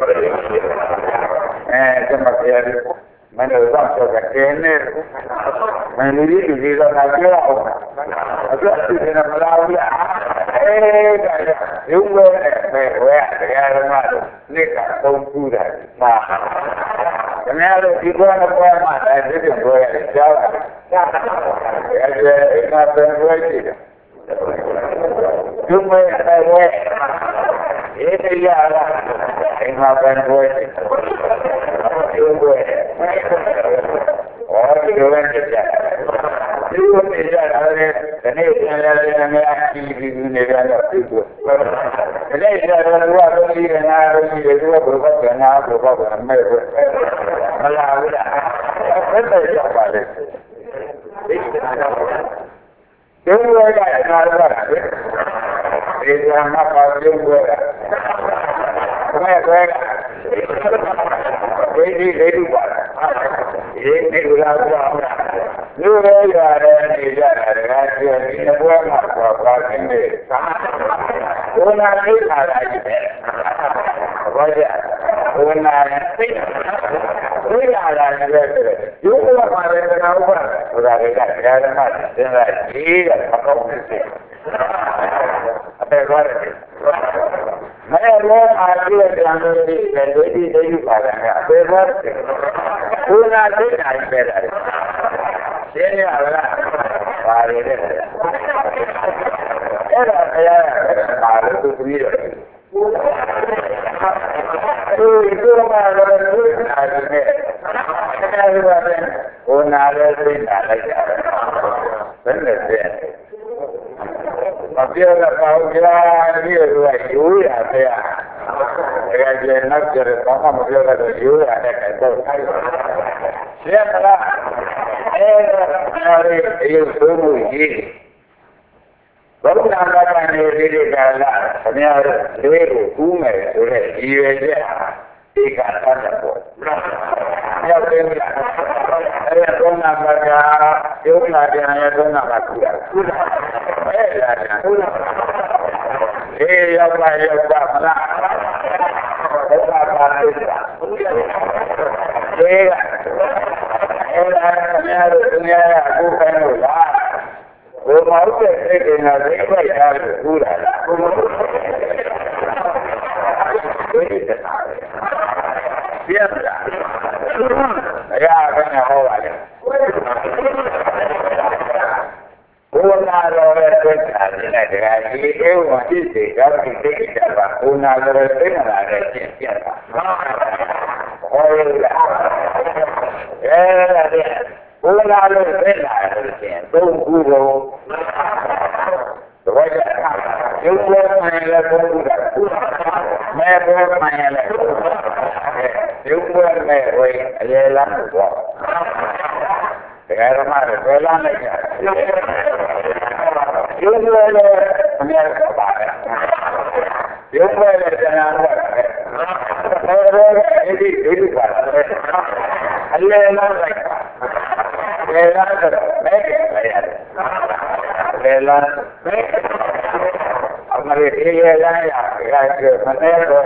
အဲကျမပြောတယ်မင်းတို့တော့ကကျင်းနေမင်းလူကြီးလူကြီးတော့ငါပြောအောင်အခုအစ်စ်ကမလာဘူးလားအဲဒါရုံးလို့ပဲဝဲတရားဓမ္မတို့နိကသုံးခုတာပါခင်ဗျားတို့ဒီကောနဲ့ပွဲမှာတိုင်းပြည့်စုံပွဲရကြားပါအဲဒီအိမ်မှာပြန်ပွဲကြည့်တယ်ကျုံးမဲ့အဲဝဲဒီတရားလားအိမ်မှာပြန်ပွဲကြည့်ကျုံးပွဲအော်ဒီလိုနဲ့ကြည့်တယ်ဒီလိုနေကြတာလေဒီနေ့ပြန်လာတယ်ငါအကြည့်ပြီးနေကြတော့ဒီလိုဒီနေ့ကျတော့တော့ဒီကနာတော့ဒီလိုဘုရားကနာဘုရားကမဲ့မလာဘူးလားဘယ်တော့ရောက်ပါလဲကျုံးဝဲကနာတော့ဒီကမှာပါကျုံးဝဲကမဲ့ဝဲကဒီဒီလေးပါဒီနေ့ကလာတော့လူတွေရတယ်နေကြတာတကားကျဒီဘွဲမှာပေါ်ပါနေတယ်ဘုနာလေးလာတာကြီးပဲဘာကြဘုနာသိသိလာတာလည်းပဲဒီဘဝမှာလည်းကတော့ဘုရားကတရားဓမ္မသင်္လာကြီးတဲ့အကောင်းဖြစ်စေအပေသွားတယ်မဲရောအားပြည့်တယ်လို့ဒီဒိဋ္ဌိဒိဋ္ဌိပါဒကအပေသွားတယ်ဘုနာသိတာကြီးပဲတယ်ရှင်းရလားပါရတဲ့အဲ့ဒါတရားပါလို့သူပြီးတော့ဒီလိုမှတော့သူအားနေတယ်အဲ့ဒါကဘုနာလည်းသိတာလိုက်တာဘယ်နဲ့လဲမပြောတော့ပါဘူးကြာဒီလိုကရိုးရတဲ့အဲ့ဒါကျနောက်ကျတော့ဘာမှမပြောတော့ရိုးရတဲ့ကတော့ရှင်းမလားအဲ့ဒါလည်းအယုဆိုးမှုကြီးဘုရားကကနေဒီကလာခင်ဗျားတို့လေးကိုကူးမယ်ဆိုတဲ့ရည်ရွယ်ချက်ဒီကတတ်တယ်ပေါ့ရောက်တယ်လားအဲ့ဒါသုံးနာပါကယုံနာပြန်ရသုံးနာပါကူတာကူတာအဲ့ဒါကကူတာအေးရောက်ပါရောက်ပါမလားဘုရားပါလိမ့်တာဒီကအဲ့ဒါခင်ဗျားတို့သူများကကူးခိုင်းလို့လားဘုမဟုတ်တဲ့စိတ်ကလည်းသိပိုက်တာကိုကူတာလားဘုမဟုတ်ဒီတဲ့ပြတ်တာအရာကလည်းဟောပါလေဘုရားတော်ရဲ့သိတာနဲ့တရားကြီးအေဝံသိစေတော့ဒီသိတာကဘုရားတော်ရဲ့သိတာနဲ့ရှင်းပြတာဟောရလားအဲ့ဒါတဲ့ဘုရားလို့သိတာလို့ရှင်းသုံးခုလုံးသဘောကျရုပ်ဘောမှန်လည်းသုံးခုတာမဲဘောမှန်လည်းရုပ်ဘောနဲ့ဝေအရေလမ်းတော့တရားဓမ္မတွေဘယ်လမ်းလိုက်ကြရုပ်ဘောလည်းအများကြီးပါတယ်ရုပ်ဘောလည်းတရားဓမ္မတွေဘယ်လိုလဲဒီဒီဒီပါတယ်အရေလမ်းလိုက်ဘယ်လမ်းတော့မဲလိုက်ရတယ်ဘယ်လမ်းမဲအမရေအေးရလာရရကျမနေတော့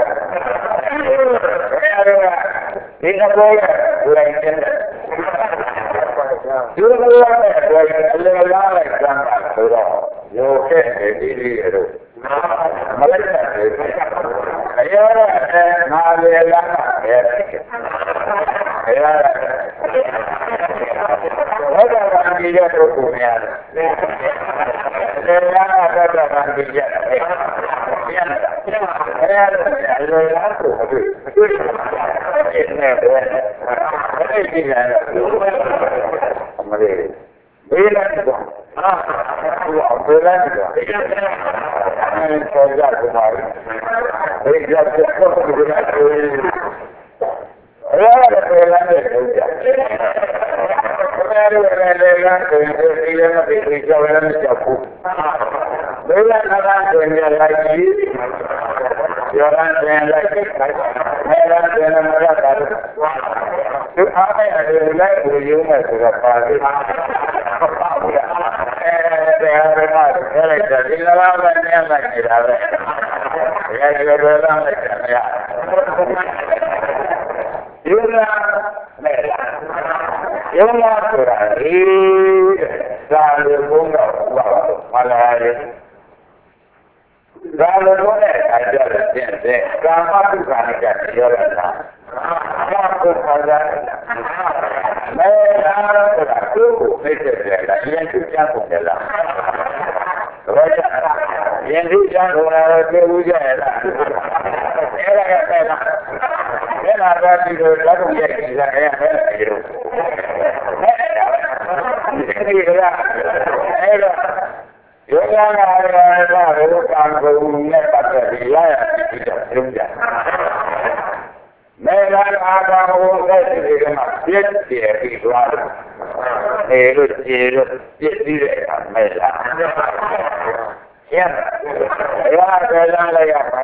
ဘယ်ရတော့ဒီကဘောလိုက်တယ်သူတို့ကလည်းအလေလားလိုက်ကံတာဆိုတော့ရောခဲ့တယ်ဒီလိုရောမလိုက်တဲ့အရာငါလေလားပဲအရာဘာသာဝင်ကြီးတဲ့ပုဂ္ဂိုလ်များလေလားတော့တော့ကံကြီးရဲ့ပြန်တယ်အဲလေလားဆိုတော့ဒီနေ့ပဲအဲ့ဒီကမလေးဘေးလိုက်တော့အာဟိုဘေးလိုက်တော့အဲ့ဆောကြတယ်ပါဘေးရောက်တော့ဘုရားကိုအဲ့ဒါဘေးလိုက်တယ်ဘုရားဘုရားရဲ့လေကကိုဒီလည်းမသိကြောက်လည်းမကြောက်ဘူးဘေးလိုက်တာဆိုရင်လိုက်ပြီးရောရမ်းပြန်လိုက်အဲဒါပြန်မရတာသူအားနဲ့အလိုလိုက်ကိုရုံးမဲ့ဆိုတော့ပါလိမ့်အဲဒီဟာကလည်းလိုက်တယ်ဒီလိုပဲနဲ့လိုက်နေတာပဲအဲဒီလိုပဲလိုက်တယ်မရယူလာမဲ့လားယူလာဆိုတာဒီသာလေဘုံတော့ဘာလို့မလာလဲဒါလိုတော့လည်းအကြတဲ့တဲ့ကာမတုခာနဲ့ပြောရတာကာမတုခာကမဲအားဆိုတာသူ့ကိုသိတဲ့တယ်လားရင်သူပြန်ကုန်တယ်လားဘာကြရင်သူပြန်ကုန်လာတော့ပြောဦးကြရလားအဲ့ဒါကအဲ့ဒါအဲ့ဒါကဒီလိုလက်ကိုရိုက်ကြည့်တာအဲ့ဒါဒီလိုအဲ့ဒါဒီကအဲ့ဒါယောဂနာရတာဘုရားကံကုန်နဲ့ပတ်သက်ပြီးရရပြီးတော့ပြုံးကြမေလာအာဂါဝတဲ့ဒီကမှာပြည့်ပြည့်ပြီးသွားတယ်အဲလိုကျေလို့ပြည့်ပြီးတဲ့အခါမေလာရရရရလာရပါ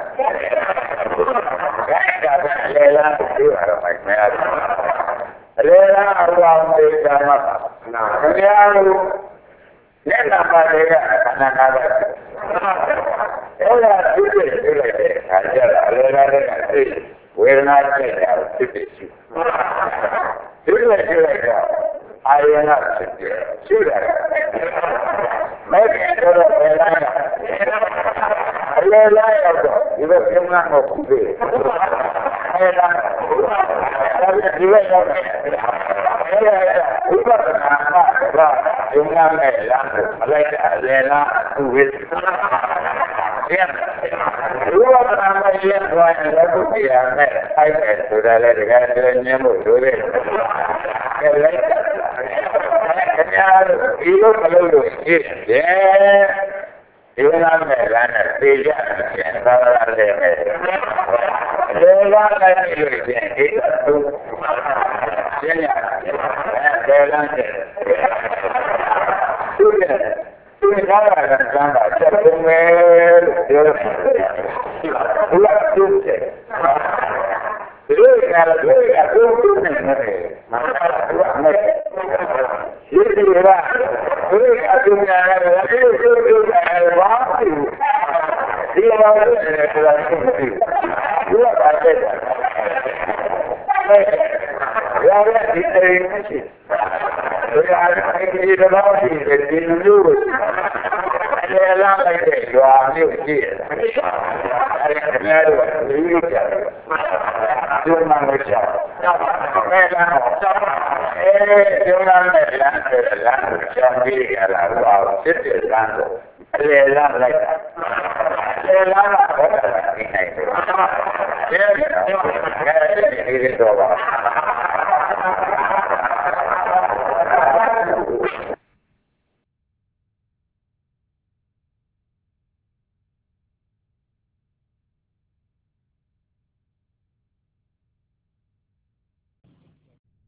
ဒါကလေလာပြောရတော့မယ်လေလာအလောင်းဒေတာမှာခင်ဗျားတို့လက်နာပါတယ်ကခန္ဓာနာပဲအဲ့ဒါသူ့ရဲ့ပြောလိုက်တဲ့အခါကျတော့အလေလာတဲ့စိတ်ဝေဒနာတဲ့တာဖြစ်ဖြစ်ရှိသူ့ရဲ့ပြောလိုက်တော့အာယနာဖြစ်တယ်ရှိတယ်မဲ့တော့ဘယ်လာအလေလာတော့ဒီလိုပြုံးလာတော့ခုသေးအဲ့ဒါဒါဒီလိုရောက်တယ်အဲ့ဒါဥပဒနာမှာတော့ယုံနာမဲ့လားမလိုက်တဲ့အလေလားသူဝိသပြန်ဥပဒနာမဲ့ရင်တော့လည်းသူပြရမယ်အဲ့ဒါဆိုတာလည်းတကယ်တည်းညင်းလို့တို့တယ်ကဲလိုက်ခင်ဗျားတို့ဒီလိုမလုပ်လို့ရှိတယ်ဒီနာမဲ့လားနဲ့သိကြတယ်သာရတယ်ပဲဒီလာလိုက်လို့ရှိရင်ဒီသူရှင်းရတယ်ဘယ်လမ်းတဲ့သူရဲ့သူကလာတဲ့ကံကချက်ပုံပဲလို့ပြောတယ်ဘုရားသူတဲ့ဒီလိုကလည်းဒီကသူ့သူနဲ့နေမှာသူကမဲ့ဒီဒီကသူကအတူများတယ်ဒီလိုသူသူကဘာဒီလိုပဲဆိုတာသူကပါတဲ့ရရဒီတေးမရှိဘယ်အားဖြင့်ဒီတော့ဒီဒီလိုလေလာလိုက်တဲ့ရွာမျိုးကြည့်ရတယ်အဲဒီကလည်းဒီလိုကြတယ်ဒီမှာလို့ရှာမဲလာအဲဒီမှာမဲလာတယ်လာရှာပြီးရလာတော့စစ်တယ်လမ်းတော့လေလာလိုက်တာလေလာတော့ဒီနိုင်တယ်အဲဒီဒီတော့ပါ